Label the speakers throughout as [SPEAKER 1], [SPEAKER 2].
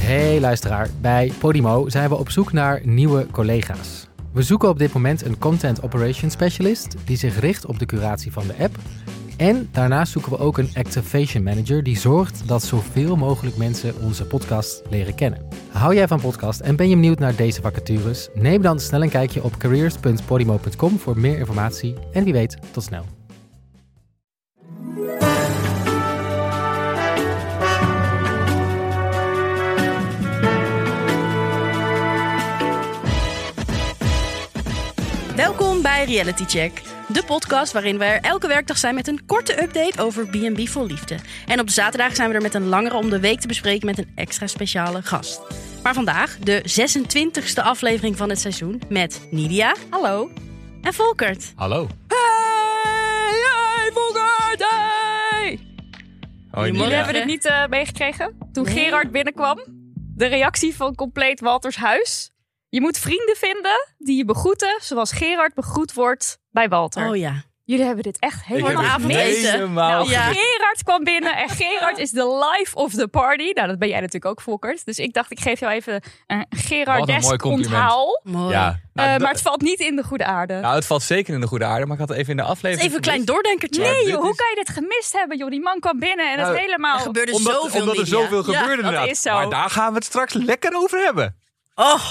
[SPEAKER 1] Hey luisteraar, bij Podimo zijn we op zoek naar nieuwe collega's. We zoeken op dit moment een Content Operations Specialist die zich richt op de curatie van de app. En daarnaast zoeken we ook een Activation Manager die zorgt dat zoveel mogelijk mensen onze podcast leren kennen. Hou jij van podcast en ben je benieuwd naar deze vacatures? Neem dan snel een kijkje op careers.podimo.com voor meer informatie en wie weet, tot snel.
[SPEAKER 2] Welkom bij Reality Check, de podcast waarin we er elke werkdag zijn met een korte update over B&B vol liefde. En op zaterdag zijn we er met een langere om de week te bespreken met een extra speciale gast. Maar vandaag de 26e aflevering van het seizoen met Nidia. Hallo. En Volkert.
[SPEAKER 3] Hallo.
[SPEAKER 4] Hey, Volkert, hey!
[SPEAKER 3] Hoi,
[SPEAKER 4] Jullie
[SPEAKER 3] Nidia.
[SPEAKER 4] hebben dit niet meegekregen? Toen
[SPEAKER 2] Nee.
[SPEAKER 4] Gerard binnenkwam, de reactie van compleet Walters huis. Je moet vrienden vinden die je begroeten zoals Gerard begroet wordt bij Walter.
[SPEAKER 2] Oh ja.
[SPEAKER 4] Jullie hebben dit echt
[SPEAKER 3] Ik
[SPEAKER 4] helemaal
[SPEAKER 3] heb het
[SPEAKER 2] avondeten.
[SPEAKER 3] helemaal
[SPEAKER 4] Nou,
[SPEAKER 2] Ja.
[SPEAKER 4] Gerard kwam binnen en Gerard is de life of the party. Nou, dat ben jij natuurlijk ook, Volkert. Dus ik dacht, ik geef jou even een
[SPEAKER 3] Wat een
[SPEAKER 4] Gerardesk
[SPEAKER 3] mooi compliment.
[SPEAKER 4] onthaal.
[SPEAKER 2] Mooi.
[SPEAKER 3] Ja, nou,
[SPEAKER 4] Maar het valt niet in de goede aarde.
[SPEAKER 3] nou, het valt zeker in de goede aarde, maar ik had het even in de aflevering.
[SPEAKER 2] Even een klein doordenkertje.
[SPEAKER 4] nee,
[SPEAKER 3] dit
[SPEAKER 4] joh, hoe
[SPEAKER 3] is-
[SPEAKER 4] kan je dit gemist hebben, joh? Die man kwam binnen en
[SPEAKER 3] Nou,
[SPEAKER 4] het helemaal...
[SPEAKER 2] Er gebeurde
[SPEAKER 3] omdat
[SPEAKER 2] zoveel,
[SPEAKER 3] er
[SPEAKER 2] Nidia.
[SPEAKER 3] zoveel
[SPEAKER 2] Ja.
[SPEAKER 3] gebeurde
[SPEAKER 4] dat
[SPEAKER 3] inderdaad.
[SPEAKER 4] is zo.
[SPEAKER 3] Maar daar gaan we het straks lekker over hebben.
[SPEAKER 2] Oh.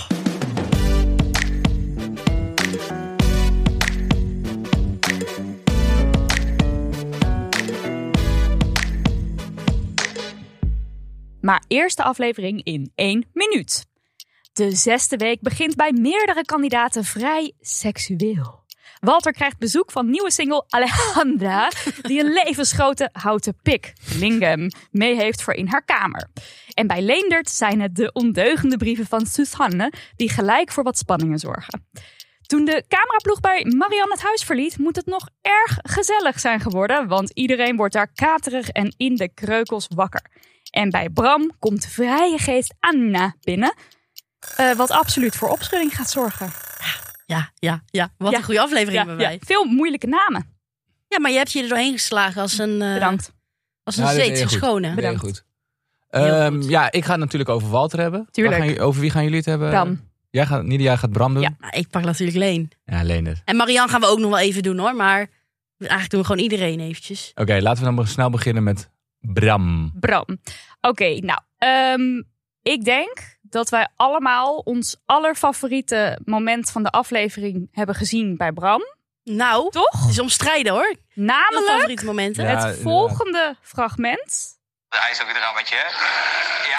[SPEAKER 4] Maar eerst de aflevering in 1 minuut. De 6e week begint bij meerdere kandidaten vrij seksueel. Walter krijgt bezoek van nieuwe single Alejandra, die een levensgrote houten pik, lingam, mee heeft voor in haar kamer. En bij Leendert zijn het de ondeugende brieven van Susanne, die gelijk voor wat spanningen zorgen. Toen de cameraploeg bij Marianne het huis verliet, moet het nog erg gezellig zijn geworden, want iedereen wordt daar katerig en in de kreukels wakker. En bij Bram komt vrije geest Anna binnen, wat absoluut voor opschudding gaat zorgen.
[SPEAKER 2] Ja. Wat
[SPEAKER 4] Ja.
[SPEAKER 2] een goede aflevering hebben wij.
[SPEAKER 4] Veel moeilijke namen.
[SPEAKER 2] Ja, maar je hebt je er doorheen geslagen als een,
[SPEAKER 4] Bedankt.
[SPEAKER 2] als een
[SPEAKER 3] Ja, dit deed
[SPEAKER 2] zeets
[SPEAKER 3] je goed.
[SPEAKER 2] schone.
[SPEAKER 3] Heel
[SPEAKER 4] Bedankt.
[SPEAKER 3] goed.
[SPEAKER 2] Heel goed.
[SPEAKER 3] Ja, ik ga het natuurlijk over Walter hebben.
[SPEAKER 4] Tuurlijk.
[SPEAKER 3] Over wie gaan jullie het hebben?
[SPEAKER 4] Bram.
[SPEAKER 3] Nidia gaat Bram doen.
[SPEAKER 4] Ja.
[SPEAKER 2] Nou, ik pak natuurlijk Leen.
[SPEAKER 3] Ja, Leendert.
[SPEAKER 2] En Marianne gaan we ook nog wel even doen hoor. Maar eigenlijk doen we gewoon iedereen eventjes.
[SPEAKER 3] Oké, laten we dan snel beginnen met Bram.
[SPEAKER 4] Bram. Oké, nou. Ik denk dat wij allemaal ons allerfavoriete moment van de aflevering hebben gezien bij Bram.
[SPEAKER 2] Nou,
[SPEAKER 4] Toch?
[SPEAKER 2] het is omstrijden hoor. Mijn
[SPEAKER 4] Namelijk
[SPEAKER 2] favoriete momenten.
[SPEAKER 3] Ja.
[SPEAKER 4] het
[SPEAKER 3] inderdaad.
[SPEAKER 4] volgende fragment.
[SPEAKER 5] Hij is ook weer een rammetje, hè?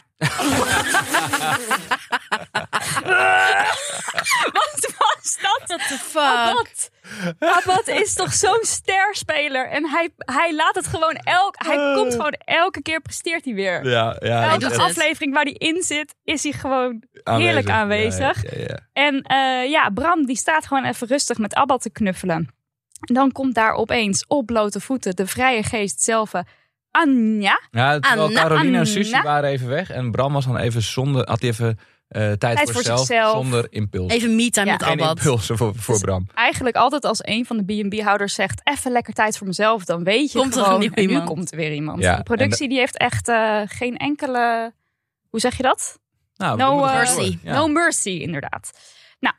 [SPEAKER 4] Wat was dat?
[SPEAKER 2] What the fuck?
[SPEAKER 4] Abad is toch zo'n sterspeler. En hij laat het gewoon hij komt gewoon elke keer, presteert hij weer.
[SPEAKER 3] Ja,
[SPEAKER 4] Elke
[SPEAKER 2] doet het.
[SPEAKER 4] aflevering waar hij in zit, is hij gewoon heerlijk aanwezig.
[SPEAKER 3] Ja.
[SPEAKER 4] En Bram die staat gewoon even rustig met Abba te knuffelen. En dan komt daar opeens op blote voeten de vrije geest zelf, Anja.
[SPEAKER 3] Ja, terwijl
[SPEAKER 2] Anna,
[SPEAKER 3] Caroline en Susie
[SPEAKER 4] Anna.
[SPEAKER 3] waren even weg. En Bram was dan even had hij even tijd voor
[SPEAKER 4] voor
[SPEAKER 3] zichzelf.
[SPEAKER 4] zichzelf.
[SPEAKER 3] Zonder impuls.
[SPEAKER 2] Even me-time
[SPEAKER 4] Ja.
[SPEAKER 2] met
[SPEAKER 3] Geen
[SPEAKER 2] Abad.
[SPEAKER 3] impulsen voor Bram.
[SPEAKER 4] Eigenlijk altijd als een van de B&B-houders zegt, even lekker tijd voor mezelf, dan weet je
[SPEAKER 2] Komt er
[SPEAKER 4] gewoon,
[SPEAKER 2] een nieuw
[SPEAKER 4] en nu
[SPEAKER 2] iemand.
[SPEAKER 4] komt er weer iemand.
[SPEAKER 3] Ja,
[SPEAKER 4] De productie die heeft echt geen enkele, hoe zeg je dat?
[SPEAKER 3] Nou,
[SPEAKER 4] No,
[SPEAKER 3] we moeten
[SPEAKER 2] mercy.
[SPEAKER 3] door. Ja.
[SPEAKER 4] No mercy, inderdaad. Nou,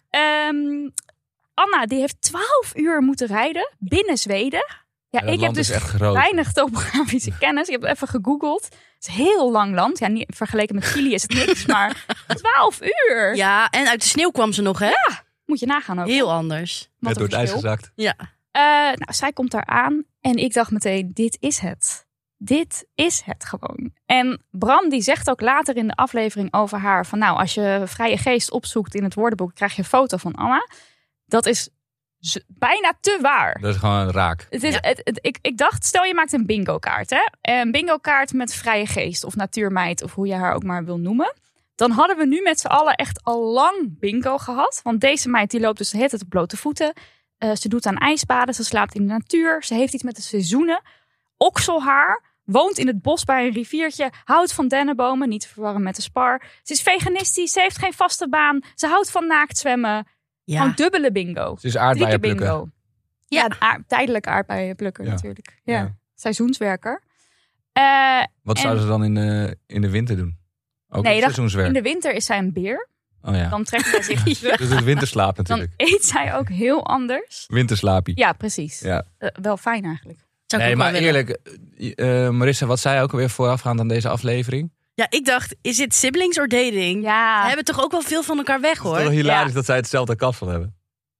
[SPEAKER 4] Anna, die heeft 12 uur moeten rijden binnen Zweden. Ja,
[SPEAKER 3] dat
[SPEAKER 4] ik heb
[SPEAKER 3] land
[SPEAKER 4] dus
[SPEAKER 3] is echt groot.
[SPEAKER 4] weinig topografische kennis. Ik heb even gegoogeld. Het is een heel lang land. Ja, niet, vergeleken met Chili is het niks, maar 12 uur.
[SPEAKER 2] Ja, en uit de sneeuw kwam ze nog hè?
[SPEAKER 4] Moet je nagaan ook.
[SPEAKER 2] Heel anders.
[SPEAKER 4] Wat
[SPEAKER 3] Werd
[SPEAKER 4] een
[SPEAKER 3] door het ijs
[SPEAKER 4] verschil.
[SPEAKER 3] gezakt.
[SPEAKER 2] Ja.
[SPEAKER 4] Nou, zij komt daar aan en ik dacht meteen, dit is het. Dit is het gewoon. En Bram die zegt ook later in de aflevering over haar van nou, als je vrije geest opzoekt in het woordenboek, krijg je een foto van Anna. Dat is bijna te waar.
[SPEAKER 3] Dat is gewoon raak.
[SPEAKER 4] Het is,
[SPEAKER 2] Ja.
[SPEAKER 4] ik dacht, stel je maakt een bingo kaart. Hè? Een bingo kaart met vrije geest of natuurmeid of hoe je haar ook maar wil noemen. Dan hadden we nu met z'n allen echt al lang bingo gehad. Want deze meid die loopt dus de hele tijd op blote voeten. Ze doet aan ijsbaden, ze slaapt in de natuur. Ze heeft iets met de seizoenen. Okselhaar, woont in het bos bij een riviertje. Houdt van dennenbomen, niet te verwarren met de spar. Ze is veganistisch, ze heeft geen vaste baan. Ze houdt van naakt zwemmen.
[SPEAKER 2] Ja.
[SPEAKER 4] Gewoon dubbele bingo.
[SPEAKER 3] Het is
[SPEAKER 4] 3
[SPEAKER 3] aardbeien
[SPEAKER 4] keer
[SPEAKER 3] plukken.
[SPEAKER 4] bingo. Ja, tijdelijk aardbeien plukken
[SPEAKER 3] Ja.
[SPEAKER 4] natuurlijk. Ja.
[SPEAKER 3] Ja.
[SPEAKER 4] Seizoenswerker.
[SPEAKER 3] Wat
[SPEAKER 4] En-
[SPEAKER 3] zouden ze dan in de winter doen? Ook
[SPEAKER 4] Nee,
[SPEAKER 3] seizoenswerk.
[SPEAKER 4] in de winter is zij een beer.
[SPEAKER 3] Oh ja.
[SPEAKER 4] Dan trekt zij zich terug.
[SPEAKER 3] Dus het winterslaap
[SPEAKER 4] Dan
[SPEAKER 3] natuurlijk.
[SPEAKER 4] eet zij ook heel anders.
[SPEAKER 3] Winterslaapie.
[SPEAKER 4] Ja, precies.
[SPEAKER 3] Ja.
[SPEAKER 4] Wel fijn eigenlijk.
[SPEAKER 2] Zou ik
[SPEAKER 3] Nee,
[SPEAKER 2] ook wel
[SPEAKER 3] maar
[SPEAKER 2] willen.
[SPEAKER 3] eerlijk, Marissa, wat zei je ook alweer voorafgaand aan deze aflevering?
[SPEAKER 2] Ja, ik dacht, is dit siblings or dating?
[SPEAKER 4] Ja,
[SPEAKER 2] We hebben toch ook wel veel van elkaar weg,
[SPEAKER 3] Het is
[SPEAKER 2] hoor.
[SPEAKER 3] toch hilarisch
[SPEAKER 4] Ja.
[SPEAKER 3] dat zij hetzelfde kapsel hebben.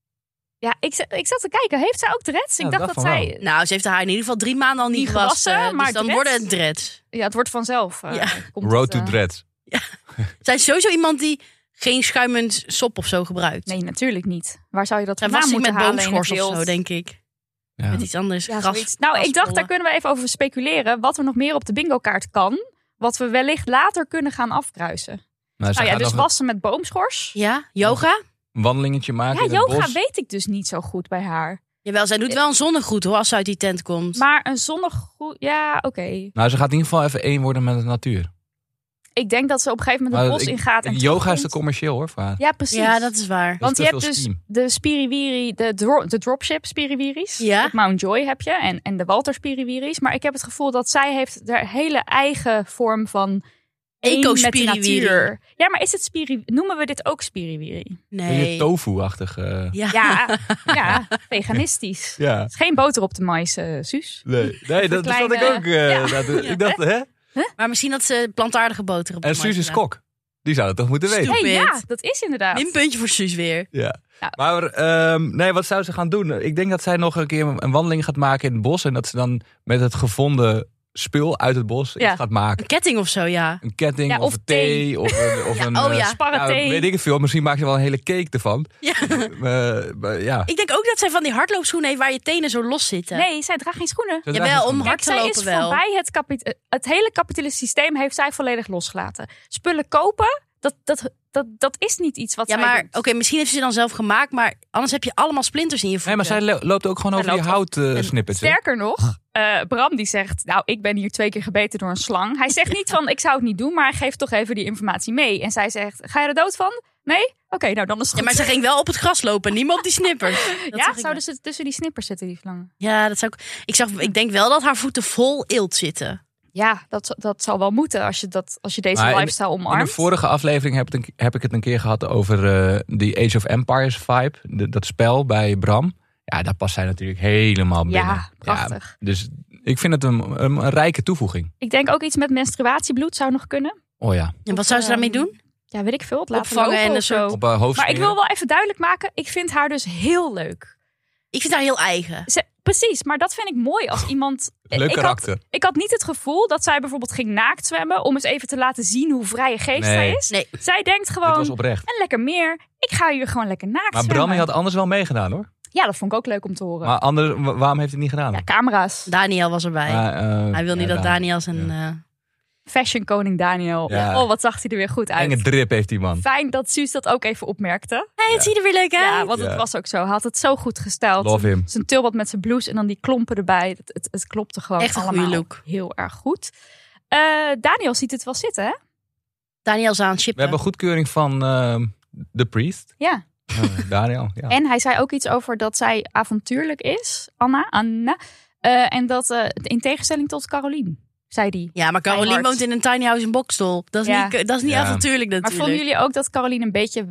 [SPEAKER 4] ja ik zat te kijken. Heeft zij ook dreads?
[SPEAKER 3] Ja,
[SPEAKER 4] Ik dacht
[SPEAKER 3] dat
[SPEAKER 4] dat
[SPEAKER 3] van
[SPEAKER 4] zij...
[SPEAKER 2] Nou, ze heeft haar in ieder geval 3 maanden al niet
[SPEAKER 4] Niet
[SPEAKER 2] gewassen.
[SPEAKER 4] gewassen, maar
[SPEAKER 2] dus dan
[SPEAKER 4] dreads?
[SPEAKER 2] worden het dreads.
[SPEAKER 4] Ja, het wordt vanzelf.
[SPEAKER 2] Ja.
[SPEAKER 4] Komt
[SPEAKER 3] Road
[SPEAKER 4] het,
[SPEAKER 3] to Dreads.
[SPEAKER 2] Zij is sowieso iemand die geen schuimend sop of zo gebruikt.
[SPEAKER 4] Nee, natuurlijk niet. Waar zou je dat
[SPEAKER 2] Zij
[SPEAKER 4] vandaan
[SPEAKER 2] was ik
[SPEAKER 4] moeten
[SPEAKER 2] met
[SPEAKER 4] halen in het
[SPEAKER 2] boomschors of
[SPEAKER 4] wild?
[SPEAKER 2] zo, denk ik.
[SPEAKER 3] Ja.
[SPEAKER 2] Met iets anders.
[SPEAKER 4] Ja,
[SPEAKER 2] gras,
[SPEAKER 4] zoiets. Nou, ik dacht, daar
[SPEAKER 2] graspollen.
[SPEAKER 4] kunnen we even over speculeren. Wat er nog meer op de bingo-kaart kan. Wat we wellicht later kunnen gaan afkruisen.
[SPEAKER 3] Nou, ze
[SPEAKER 4] Nou ja,
[SPEAKER 3] gaat
[SPEAKER 4] dus
[SPEAKER 3] nog
[SPEAKER 4] wassen met boomschors.
[SPEAKER 2] Ja, yoga?
[SPEAKER 3] een wandelingetje maken
[SPEAKER 4] Ja,
[SPEAKER 3] in het
[SPEAKER 4] yoga
[SPEAKER 3] bos.
[SPEAKER 4] weet ik dus niet zo goed bij haar.
[SPEAKER 2] Jawel, zij doet wel een zonnegroet hoor, als ze uit die tent komt.
[SPEAKER 4] Maar een zonnegroet... Ja, oké.
[SPEAKER 3] Nou, ze gaat in ieder geval even één worden met de natuur.
[SPEAKER 4] Ik denk dat ze op een gegeven moment het
[SPEAKER 3] Maar
[SPEAKER 4] bos ingaat. En
[SPEAKER 3] yoga is
[SPEAKER 4] terugkomt.
[SPEAKER 3] te commercieel hoor, voor haar.
[SPEAKER 4] Ja, precies.
[SPEAKER 2] Ja, dat is waar.
[SPEAKER 4] Want
[SPEAKER 3] te
[SPEAKER 4] je
[SPEAKER 3] veel
[SPEAKER 4] hebt dus
[SPEAKER 3] steam.
[SPEAKER 4] de spiriwiri, de dropship spiriwiris.
[SPEAKER 2] Ja.
[SPEAKER 4] Op Mount Joy heb je. En de Walter spiriwiris. Maar ik heb het gevoel dat zij heeft haar hele eigen vorm van één met de
[SPEAKER 2] Eco-spiriwiri.
[SPEAKER 4] natuur. Ja, maar is het noemen we dit ook spiriwiri?
[SPEAKER 3] Beetje
[SPEAKER 2] Nee.
[SPEAKER 3] tofu-achtig.
[SPEAKER 2] Ja.
[SPEAKER 4] Ja, ja, veganistisch.
[SPEAKER 3] Ja.
[SPEAKER 4] Het is geen boter op de mais, Suus.
[SPEAKER 3] Nee, dat zat ik
[SPEAKER 4] kleine-
[SPEAKER 3] ook.
[SPEAKER 4] Ja.
[SPEAKER 3] Ik dacht, hè?
[SPEAKER 2] Maar misschien dat ze plantaardige boter op de
[SPEAKER 3] En
[SPEAKER 2] markt
[SPEAKER 3] Suus is
[SPEAKER 2] gedaan.
[SPEAKER 3] kok. Die zou het toch moeten weten?
[SPEAKER 2] Stupid.
[SPEAKER 4] Hey, ja, dat is inderdaad.
[SPEAKER 2] Minpuntje voor Suus weer.
[SPEAKER 3] Ja.
[SPEAKER 4] Ja.
[SPEAKER 3] Maar nee, wat zou ze gaan doen? Ik denk dat zij nog een keer een wandeling gaat maken in het bos. En dat ze dan met het gevonden spul uit het bos
[SPEAKER 4] Ja.
[SPEAKER 3] iets gaat maken.
[SPEAKER 2] Een ketting of zo, ja.
[SPEAKER 3] Een ketting
[SPEAKER 4] Ja,
[SPEAKER 3] of
[SPEAKER 4] of
[SPEAKER 3] een thee. Of een,
[SPEAKER 2] Ja,
[SPEAKER 3] een,
[SPEAKER 2] oh ja.
[SPEAKER 4] Sparrenthee.
[SPEAKER 3] weet ik het veel. Misschien maakt ze wel een hele cake ervan.
[SPEAKER 2] Ja.
[SPEAKER 3] Maar ja.
[SPEAKER 2] Ik denk ook dat zij van die hardloopschoenen heeft waar je tenen zo los zitten.
[SPEAKER 4] Nee, zij draagt geen schoenen.
[SPEAKER 3] Ze
[SPEAKER 2] Jawel,
[SPEAKER 3] dragen
[SPEAKER 2] om
[SPEAKER 3] schoenen.
[SPEAKER 2] hard te
[SPEAKER 4] zij
[SPEAKER 2] lopen
[SPEAKER 4] is
[SPEAKER 2] wel.
[SPEAKER 4] voorbij het hele kapitalistische systeem heeft zij volledig losgelaten. Spullen kopen, dat is niet iets wat
[SPEAKER 2] Ja,
[SPEAKER 4] zij
[SPEAKER 2] maar
[SPEAKER 4] doet.
[SPEAKER 2] oké, misschien heeft ze ze dan zelf gemaakt, maar anders heb je allemaal splinters in je
[SPEAKER 3] Nee,
[SPEAKER 2] voeten.
[SPEAKER 3] maar zij loopt ook gewoon
[SPEAKER 4] Zij
[SPEAKER 3] over die
[SPEAKER 4] loopt
[SPEAKER 3] houtsnippets.
[SPEAKER 4] Sterker nog, Bram die zegt, nou, ik ben hier 2 keer gebeten door een slang. Hij zegt niet van, ik zou het niet doen, maar hij geeft toch even die informatie mee. En zij zegt, ga je er dood van? Nee? Oké, nou dan is het
[SPEAKER 2] Ja,
[SPEAKER 4] goed.
[SPEAKER 2] maar ze ging wel op het gras lopen, niet meer op die snippers. Dat
[SPEAKER 4] Ja,
[SPEAKER 2] zag ik
[SPEAKER 4] zouden ze tussen die snippers zitten, die slangen?
[SPEAKER 2] wel. Ja, dat zou ik denk wel dat haar voeten vol eelt zitten.
[SPEAKER 4] Ja, dat zal wel moeten als je deze
[SPEAKER 3] Maar
[SPEAKER 4] lifestyle
[SPEAKER 3] In de
[SPEAKER 4] omarmt.
[SPEAKER 3] vorige aflevering heb ik het een keer gehad over die Age of Empires vibe. Dat spel bij Bram. Ja, daar past zij natuurlijk helemaal binnen.
[SPEAKER 4] Ja, prachtig.
[SPEAKER 3] Ja, dus ik vind het een rijke toevoeging.
[SPEAKER 4] Ik denk ook iets met menstruatiebloed zou nog kunnen.
[SPEAKER 3] Oh ja.
[SPEAKER 2] En wat zou ze daarmee doen?
[SPEAKER 4] Ja, weet ik veel. Het laten
[SPEAKER 2] Opvangen
[SPEAKER 4] lopen
[SPEAKER 2] en
[SPEAKER 4] of
[SPEAKER 2] een soort-
[SPEAKER 4] zo.
[SPEAKER 3] Op haar hoofd
[SPEAKER 4] Maar ik
[SPEAKER 3] smeren.
[SPEAKER 4] wil wel even duidelijk maken, ik vind haar dus heel leuk.
[SPEAKER 2] Ik vind haar heel eigen.
[SPEAKER 4] Precies, maar dat vind ik mooi als iemand...
[SPEAKER 3] Leuk
[SPEAKER 4] ik
[SPEAKER 3] karakter.
[SPEAKER 4] Ik had niet het gevoel dat zij bijvoorbeeld ging naakt zwemmen om eens even te laten zien hoe vrije geest
[SPEAKER 3] Nee.
[SPEAKER 4] zij is.
[SPEAKER 2] Nee.
[SPEAKER 4] Zij denkt
[SPEAKER 3] Dit
[SPEAKER 4] gewoon,
[SPEAKER 3] was oprecht.
[SPEAKER 4] en lekker meer, ik ga hier gewoon lekker naakt
[SPEAKER 3] Maar
[SPEAKER 4] zwemmen.
[SPEAKER 3] Bram had anders wel meegedaan hoor.
[SPEAKER 4] Ja, dat vond ik ook leuk om te horen.
[SPEAKER 3] Maar anders, waarom heeft hij het niet gedaan?
[SPEAKER 4] Ja, camera's.
[SPEAKER 2] Daniel was erbij. Hij wil niet dat Daniel zijn...
[SPEAKER 4] Fashion koning Daniel.
[SPEAKER 3] Ja.
[SPEAKER 4] Oh, wat zag hij er weer goed uit.
[SPEAKER 3] Enge drip heeft die man.
[SPEAKER 4] Fijn dat Suus dat ook even opmerkte.
[SPEAKER 2] Hey, het ziet er weer leuk uit.
[SPEAKER 4] Ja, want
[SPEAKER 3] Ja.
[SPEAKER 4] het was ook zo. Hij had het zo goed gesteld.
[SPEAKER 3] Love him.
[SPEAKER 4] Zijn tulband met zijn blouse en dan die klompen erbij. Het klopte gewoon
[SPEAKER 2] Echt een goede
[SPEAKER 4] allemaal
[SPEAKER 2] look.
[SPEAKER 4] heel erg goed. Daniel ziet het wel zitten, hè?
[SPEAKER 2] Daniel is aan het
[SPEAKER 3] We
[SPEAKER 2] shippen.
[SPEAKER 3] hebben goedkeuring van The Priest.
[SPEAKER 4] Ja.
[SPEAKER 3] Daniel. Ja.
[SPEAKER 4] En hij zei ook iets over dat zij avontuurlijk is, Anna. En dat in tegenstelling tot Carolien, zei die.
[SPEAKER 2] Ja, maar Carolien
[SPEAKER 4] Mijn hart.
[SPEAKER 2] woont in een tiny house in Bokstel. Dat is
[SPEAKER 4] Ja.
[SPEAKER 2] niet, dat is niet
[SPEAKER 3] Ja.
[SPEAKER 2] avontuurlijk
[SPEAKER 4] Maar
[SPEAKER 2] natuurlijk.
[SPEAKER 4] vonden jullie ook dat Carolien een beetje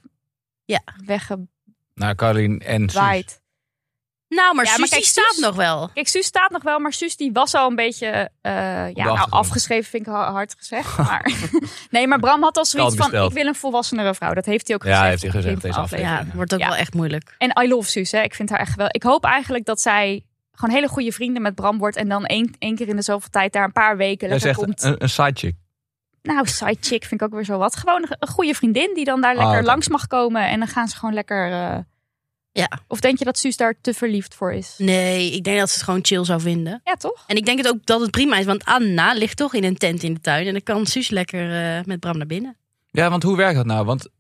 [SPEAKER 2] Ja.
[SPEAKER 3] Nou, Carolien en Suus.
[SPEAKER 4] weggewaaid?
[SPEAKER 2] Nou, maar
[SPEAKER 4] Ja, maar
[SPEAKER 2] Suus
[SPEAKER 4] kijk,
[SPEAKER 2] die staat
[SPEAKER 4] Suus-
[SPEAKER 2] nog wel.
[SPEAKER 4] Kijk, Suus staat nog wel, maar Suus die was al een beetje
[SPEAKER 3] achtergrond.
[SPEAKER 4] afgeschreven, vind ik hard gezegd. Maar, nee, maar Bram had al zoiets van,
[SPEAKER 3] besteld.
[SPEAKER 4] ik wil een volwassenere vrouw. Dat heeft hij ook
[SPEAKER 3] Ja,
[SPEAKER 4] gezegd.
[SPEAKER 3] heeft hij
[SPEAKER 4] op het
[SPEAKER 3] gezegd,
[SPEAKER 4] begin van
[SPEAKER 3] deze
[SPEAKER 4] de
[SPEAKER 2] Ja,
[SPEAKER 3] aflevering.
[SPEAKER 2] het wordt ook
[SPEAKER 4] Ja.
[SPEAKER 2] wel echt moeilijk.
[SPEAKER 4] En I love Suus, hè. Ik vind haar echt wel. Ik hoop eigenlijk dat zij gewoon hele goede vrienden met Bram wordt. En dan één keer in de zoveel tijd daar een paar weken
[SPEAKER 3] Hij
[SPEAKER 4] lekker
[SPEAKER 3] zegt
[SPEAKER 4] komt.
[SPEAKER 3] een sidechick.
[SPEAKER 4] Nou, sidechick vind ik ook weer zo wat. Gewoon een goede vriendin die dan daar lekker
[SPEAKER 3] oké.
[SPEAKER 4] langs mag komen. En dan gaan ze gewoon lekker...
[SPEAKER 2] Ja.
[SPEAKER 4] Of denk je dat Suus daar te verliefd voor is?
[SPEAKER 2] Nee, ik denk dat ze het gewoon chill zou vinden.
[SPEAKER 4] Ja, toch?
[SPEAKER 2] En ik denk het ook dat het prima is, want Anna ligt toch in een tent in de tuin. En dan kan Suus lekker met Bram naar binnen.
[SPEAKER 3] Ja, want hoe werkt dat nou? Want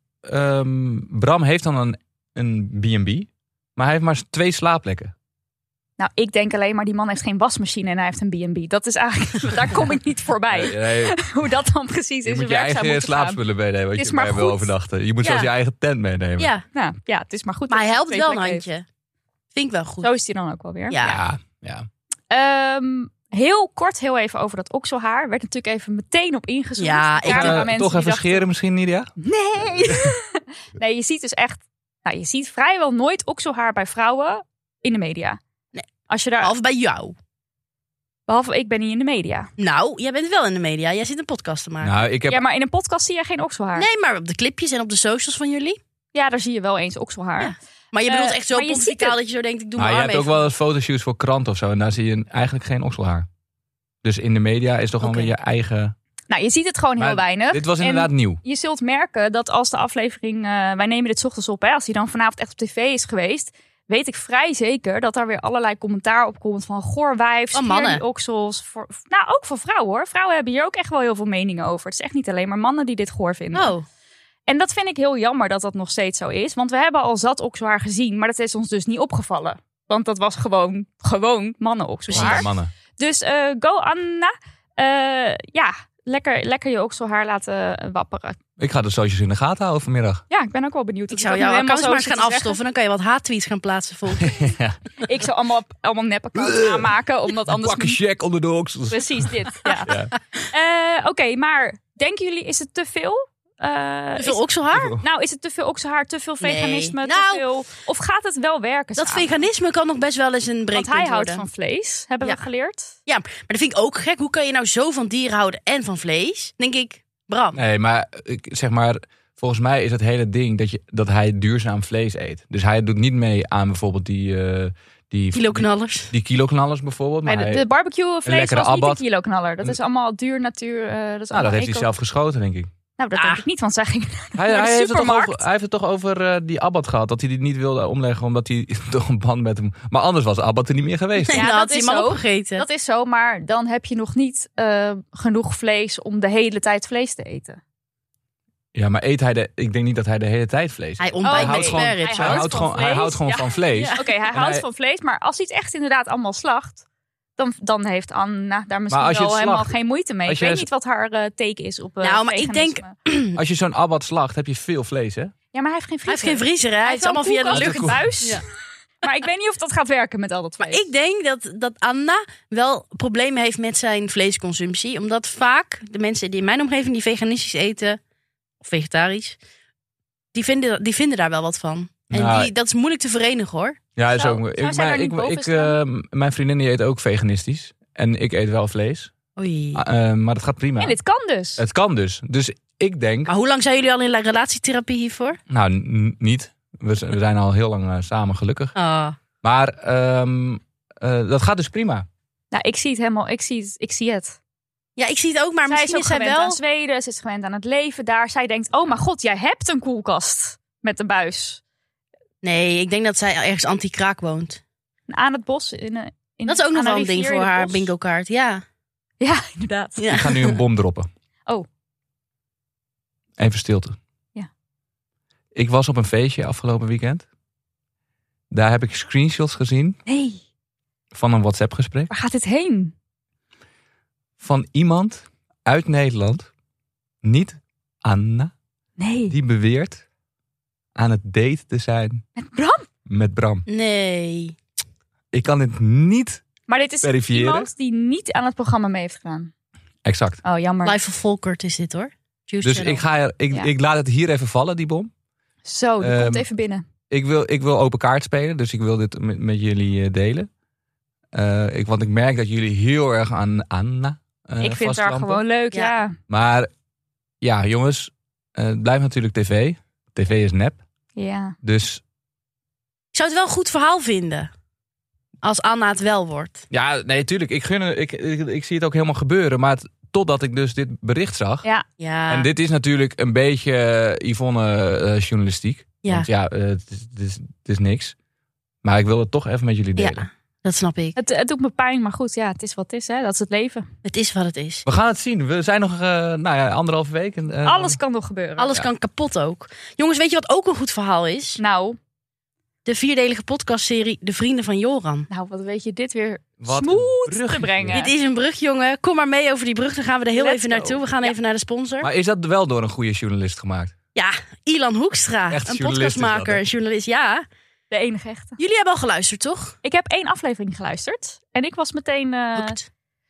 [SPEAKER 3] Bram heeft dan een B&B. Maar hij heeft maar 2 slaapplekken.
[SPEAKER 4] Nou, ik denk alleen maar die man heeft geen wasmachine en hij heeft een B&B. Dat is eigenlijk... daar kom ik niet voorbij.
[SPEAKER 3] Nee,
[SPEAKER 4] Hoe dat dan precies
[SPEAKER 3] je
[SPEAKER 4] in zijn
[SPEAKER 3] moet je
[SPEAKER 4] werk zou
[SPEAKER 3] eigen
[SPEAKER 4] moeten gaan.
[SPEAKER 3] slaapspullen meenemen.
[SPEAKER 4] Het
[SPEAKER 3] Wat
[SPEAKER 4] is
[SPEAKER 3] je
[SPEAKER 4] maar
[SPEAKER 3] bij wil
[SPEAKER 4] goed.
[SPEAKER 3] overnachten. Je moet
[SPEAKER 2] Ja.
[SPEAKER 3] zelfs je eigen tent meenemen.
[SPEAKER 2] Ja,
[SPEAKER 4] Nou, ja, het is maar goed.
[SPEAKER 2] maar
[SPEAKER 4] dat
[SPEAKER 2] hij
[SPEAKER 4] hij
[SPEAKER 2] helpt
[SPEAKER 4] 2
[SPEAKER 2] wel een
[SPEAKER 4] plekken heeft.
[SPEAKER 2] handje. Vind ik wel goed.
[SPEAKER 4] Zo is hij dan ook wel weer.
[SPEAKER 2] Ja.
[SPEAKER 3] Ja.
[SPEAKER 4] Heel kort, heel even over dat okselhaar. Werd natuurlijk even meteen op ingezoomd.
[SPEAKER 2] Ja,
[SPEAKER 4] Er waren mensen
[SPEAKER 3] Toch
[SPEAKER 4] die
[SPEAKER 3] even
[SPEAKER 4] dachten,
[SPEAKER 3] scheren misschien, Nidia?
[SPEAKER 4] Nee! Nee, je ziet dus echt... Nou, je ziet vrijwel nooit okselhaar bij vrouwen in de media.
[SPEAKER 2] Nee.
[SPEAKER 4] Als je daar...
[SPEAKER 2] Behalve bij jou.
[SPEAKER 4] Behalve ik ben niet in de media.
[SPEAKER 2] Nou, jij bent wel in de media. Jij zit een podcast te maken.
[SPEAKER 3] Nou, ik heb...
[SPEAKER 4] Ja, maar in een podcast zie je geen okselhaar.
[SPEAKER 2] Nee, maar op de clipjes en op de socials van jullie.
[SPEAKER 4] Ja, daar zie je wel eens okselhaar.
[SPEAKER 2] Ja. Maar je bedoelt echt zo
[SPEAKER 4] maar je ziet
[SPEAKER 2] pontificaal
[SPEAKER 4] het.
[SPEAKER 2] dat je zo denkt, ik doe
[SPEAKER 3] Maar
[SPEAKER 2] mijn
[SPEAKER 3] je
[SPEAKER 2] arm
[SPEAKER 3] hebt ook
[SPEAKER 2] even.
[SPEAKER 3] wel eens fotoshoots voor kranten of zo. En daar zie je eigenlijk geen okselhaar. Dus in de media is toch gewoon
[SPEAKER 2] Oké.
[SPEAKER 3] weer je eigen...
[SPEAKER 4] Nou, je ziet het gewoon heel
[SPEAKER 3] Maar
[SPEAKER 4] weinig.
[SPEAKER 3] Dit was
[SPEAKER 4] En
[SPEAKER 3] inderdaad nieuw.
[SPEAKER 4] je zult merken dat als de aflevering... wij nemen dit 's ochtends op, hè, als die dan vanavond echt op tv is geweest... weet ik vrij zeker dat daar weer allerlei commentaar op komt... van goorwijf,
[SPEAKER 2] Van mannen.
[SPEAKER 4] die oksels. Nou, ook van vrouwen hoor. Vrouwen hebben hier ook echt wel heel veel meningen over. Het is echt niet alleen maar mannen die dit goor vinden.
[SPEAKER 2] Oh,
[SPEAKER 4] En dat vind ik heel jammer dat dat nog steeds zo is. Want we hebben al zat okselhaar gezien, maar dat is ons dus niet opgevallen. Want dat was gewoon mannen okselhaar.
[SPEAKER 3] Ja, mannen.
[SPEAKER 4] Dus go Anna. Ja, lekker je okselhaar laten wapperen.
[SPEAKER 3] Ik ga de socials in de gaten houden vanmiddag.
[SPEAKER 4] Ja, ik ben ook wel benieuwd.
[SPEAKER 2] ik zou jouw account maar eens gaan afstoffen. Dan kan je wat haattweets gaan plaatsen volgens.
[SPEAKER 4] Ik zou allemaal nep-accounts aanmaken, omdat anders...
[SPEAKER 3] Pak een check onder de oksels.
[SPEAKER 4] Precies dit, ja.
[SPEAKER 3] Ja.
[SPEAKER 4] Oké, maar denken jullie, is het te veel?
[SPEAKER 2] Te veel okselhaar?
[SPEAKER 4] Nou, is het te veel okselhaar, te veel
[SPEAKER 2] Nee.
[SPEAKER 4] veganisme,
[SPEAKER 2] Nou,
[SPEAKER 4] te veel... Of gaat het wel werken
[SPEAKER 2] Dat
[SPEAKER 4] samen?
[SPEAKER 2] veganisme kan nog best wel eens een
[SPEAKER 4] Want
[SPEAKER 2] breekpunt
[SPEAKER 4] hij houdt
[SPEAKER 2] worden.
[SPEAKER 4] van vlees, hebben we
[SPEAKER 2] Ja.
[SPEAKER 4] geleerd.
[SPEAKER 2] Ja, maar dat vind ik ook gek. Hoe kan je nou zo van dieren houden en van vlees? Denk ik, Bram.
[SPEAKER 3] Nee, maar zeg maar... Volgens mij is het hele ding dat hij duurzaam vlees eet. Dus hij doet niet mee aan bijvoorbeeld die
[SPEAKER 2] Kiloknallers.
[SPEAKER 3] Die kiloknallers bijvoorbeeld. Maar
[SPEAKER 4] Nee, de barbecue vlees
[SPEAKER 3] lekkere
[SPEAKER 4] was niet
[SPEAKER 3] abbat.
[SPEAKER 4] een kiloknaller. Dat is allemaal duur natuur. Dat is
[SPEAKER 3] nou, dat
[SPEAKER 4] allemaal
[SPEAKER 3] heeft hij
[SPEAKER 4] eco.
[SPEAKER 3] zelf geschoten, denk ik.
[SPEAKER 4] Nou, dat denk ik niet, want zij gingen
[SPEAKER 3] Hij,
[SPEAKER 4] naar de
[SPEAKER 3] heeft het toch
[SPEAKER 4] supermarkt.
[SPEAKER 3] over, hij heeft het toch over die Abbat gehad. Dat hij die niet wilde omleggen omdat hij toch een band met hem... Maar anders was Abbat er niet meer geweest.
[SPEAKER 2] Nee,
[SPEAKER 4] Ja,
[SPEAKER 2] dan
[SPEAKER 4] dat
[SPEAKER 2] had hij
[SPEAKER 4] is
[SPEAKER 2] hem al
[SPEAKER 4] zo.
[SPEAKER 2] opgegeten.
[SPEAKER 4] Dat is zo, maar dan heb je nog niet genoeg vlees om de hele tijd vlees te eten.
[SPEAKER 3] Ja, maar ik denk niet dat hij de hele tijd vlees eet.
[SPEAKER 2] Hij ontbijt
[SPEAKER 4] Oh,
[SPEAKER 2] met
[SPEAKER 4] nee.
[SPEAKER 2] spare ribs.
[SPEAKER 4] Hij
[SPEAKER 2] hoor.
[SPEAKER 4] houdt van
[SPEAKER 3] hij
[SPEAKER 4] vlees.
[SPEAKER 3] houdt gewoon
[SPEAKER 4] Ja.
[SPEAKER 3] van vlees.
[SPEAKER 2] Ja.
[SPEAKER 4] Oké, hij
[SPEAKER 3] En
[SPEAKER 4] houdt
[SPEAKER 3] hij-
[SPEAKER 4] van vlees, maar als hij het echt inderdaad allemaal slacht... Dan heeft Anna daar misschien
[SPEAKER 3] als je
[SPEAKER 4] wel
[SPEAKER 3] het
[SPEAKER 4] helemaal
[SPEAKER 3] slacht-
[SPEAKER 4] geen moeite mee. Ik
[SPEAKER 3] als je
[SPEAKER 4] weet
[SPEAKER 3] het-
[SPEAKER 4] niet wat haar teken is op
[SPEAKER 2] Nou, maar ik denk-
[SPEAKER 4] veganisme.
[SPEAKER 3] Als je zo'n Abbat slacht, heb je veel vlees, hè?
[SPEAKER 4] Ja, maar hij heeft geen
[SPEAKER 2] Hij heeft
[SPEAKER 4] vriezer.
[SPEAKER 2] geen vriezer, hè?
[SPEAKER 4] Hij
[SPEAKER 2] Het
[SPEAKER 4] heeft
[SPEAKER 2] is allemaal via de
[SPEAKER 4] een
[SPEAKER 2] lucht.
[SPEAKER 4] koelkast,
[SPEAKER 2] Ja.
[SPEAKER 4] Maar ik weet niet of dat gaat werken met al dat
[SPEAKER 2] Maar
[SPEAKER 4] vlees.
[SPEAKER 2] ik denk dat Anna wel problemen heeft met zijn vleesconsumptie. Omdat vaak de mensen die in mijn omgeving die veganistisch eten, of vegetarisch, die vinden daar wel wat van. En
[SPEAKER 3] Nou,
[SPEAKER 2] dat is moeilijk te verenigen, hoor.
[SPEAKER 3] Ja, is
[SPEAKER 4] Zou
[SPEAKER 3] ook...
[SPEAKER 4] zij daar niet boven
[SPEAKER 3] mijn vriendin die eet ook veganistisch. En ik eet wel vlees.
[SPEAKER 2] Oei.
[SPEAKER 3] Maar dat gaat prima.
[SPEAKER 4] En dit kan dus.
[SPEAKER 3] Het kan dus. Dus ik denk...
[SPEAKER 2] Maar hoe lang zijn jullie al in relatietherapie hiervoor?
[SPEAKER 3] Nou, niet. We zijn al heel lang samen gelukkig. Maar dat gaat dus prima.
[SPEAKER 4] Nou, ik zie het helemaal. Ik zie het.
[SPEAKER 2] Ja, ik zie het ook, maar
[SPEAKER 4] Zij is
[SPEAKER 2] misschien
[SPEAKER 4] ook
[SPEAKER 2] is zij
[SPEAKER 4] gewend
[SPEAKER 2] wel...
[SPEAKER 4] aan Zweden. Ze is gewend aan het leven daar. Zij denkt, oh mijn god, jij hebt een koelkast met een buis.
[SPEAKER 2] Nee, ik denk dat zij ergens anti-kraak woont.
[SPEAKER 4] Aan het bos.
[SPEAKER 2] Dat is ook nog wel een ding voor haar
[SPEAKER 4] bingo.
[SPEAKER 2] bingo kaart. Ja.
[SPEAKER 4] Ja, inderdaad.
[SPEAKER 2] Ja.
[SPEAKER 3] Ik ga nu een bom droppen.
[SPEAKER 4] Oh.
[SPEAKER 3] Even stilte.
[SPEAKER 4] Ja.
[SPEAKER 3] Ik was op een feestje afgelopen weekend. Daar heb ik screenshots gezien
[SPEAKER 4] Nee,
[SPEAKER 3] van een WhatsApp gesprek.
[SPEAKER 4] waar gaat dit heen?
[SPEAKER 3] Van iemand uit Nederland. Niet Anna.
[SPEAKER 4] Nee,
[SPEAKER 3] Die beweert aan het date te zijn
[SPEAKER 4] met Bram.
[SPEAKER 3] met Bram.
[SPEAKER 2] Nee.
[SPEAKER 3] Ik kan dit niet
[SPEAKER 4] Maar dit is
[SPEAKER 3] verifiëren.
[SPEAKER 4] iemand die niet aan het programma mee heeft gedaan.
[SPEAKER 3] Exact.
[SPEAKER 4] Oh, jammer.
[SPEAKER 2] Life of Volkert is dit, hoor. Juice
[SPEAKER 3] Dus
[SPEAKER 2] Channel.
[SPEAKER 3] ik laat het hier even vallen, die bom.
[SPEAKER 4] Zo, die komt
[SPEAKER 3] Ehm,
[SPEAKER 4] even binnen.
[SPEAKER 3] Ik wil open kaart spelen, dus ik wil dit met jullie delen. Want ik merk dat jullie heel erg aan Anna
[SPEAKER 4] Ik vind haar
[SPEAKER 3] vastklampen.
[SPEAKER 4] gewoon leuk,
[SPEAKER 2] Ja.
[SPEAKER 4] ja.
[SPEAKER 3] Maar ja, jongens, het blijft natuurlijk tv. TV is nep.
[SPEAKER 4] Ja.
[SPEAKER 3] Dus
[SPEAKER 2] Ik zou het wel een goed verhaal vinden. Als Anna het wel wordt.
[SPEAKER 3] ja, nee, tuurlijk. Ik zie het ook helemaal gebeuren. Maar totdat ik dus dit bericht zag.
[SPEAKER 4] Ja.
[SPEAKER 2] Ja.
[SPEAKER 3] En dit is natuurlijk een beetje Yvonne journalistiek.
[SPEAKER 2] Ja.
[SPEAKER 3] Want ja, het is niks. Maar ik wil het toch even met jullie delen.
[SPEAKER 2] Ja, dat snap ik.
[SPEAKER 4] Het doet me pijn, maar goed, ja, het is wat het is, hè. Dat is het leven.
[SPEAKER 2] Het is wat het is.
[SPEAKER 3] We gaan het zien. We zijn nog 1,5 week.
[SPEAKER 4] Alles kan nog gebeuren.
[SPEAKER 2] Alles
[SPEAKER 3] Ja.
[SPEAKER 2] kan kapot ook. Jongens, weet je wat ook een goed verhaal is?
[SPEAKER 4] Nou,
[SPEAKER 2] De 4-delige podcastserie De Vrienden van Joran.
[SPEAKER 4] wat weet je dit weer
[SPEAKER 3] Wat een
[SPEAKER 4] smooth
[SPEAKER 3] bruggetje.
[SPEAKER 4] te brengen.
[SPEAKER 2] Dit is een brug, jongen. Kom maar mee over die brug. Dan gaan we er heel
[SPEAKER 4] Let's
[SPEAKER 2] even
[SPEAKER 4] go.
[SPEAKER 2] naartoe. We gaan
[SPEAKER 4] Ja.
[SPEAKER 2] even naar de sponsor.
[SPEAKER 3] Maar is dat wel door een goede journalist gemaakt?
[SPEAKER 2] Ja, Ilan Hoekstra.
[SPEAKER 3] Echt
[SPEAKER 2] een
[SPEAKER 3] journalist is
[SPEAKER 2] podcastmaker,
[SPEAKER 3] dat, hè?
[SPEAKER 2] een journalist. Ja.
[SPEAKER 4] De enige echte.
[SPEAKER 2] Jullie hebben al geluisterd, toch?
[SPEAKER 4] Ik heb 1 aflevering geluisterd. En ik was meteen...
[SPEAKER 2] Hoekt.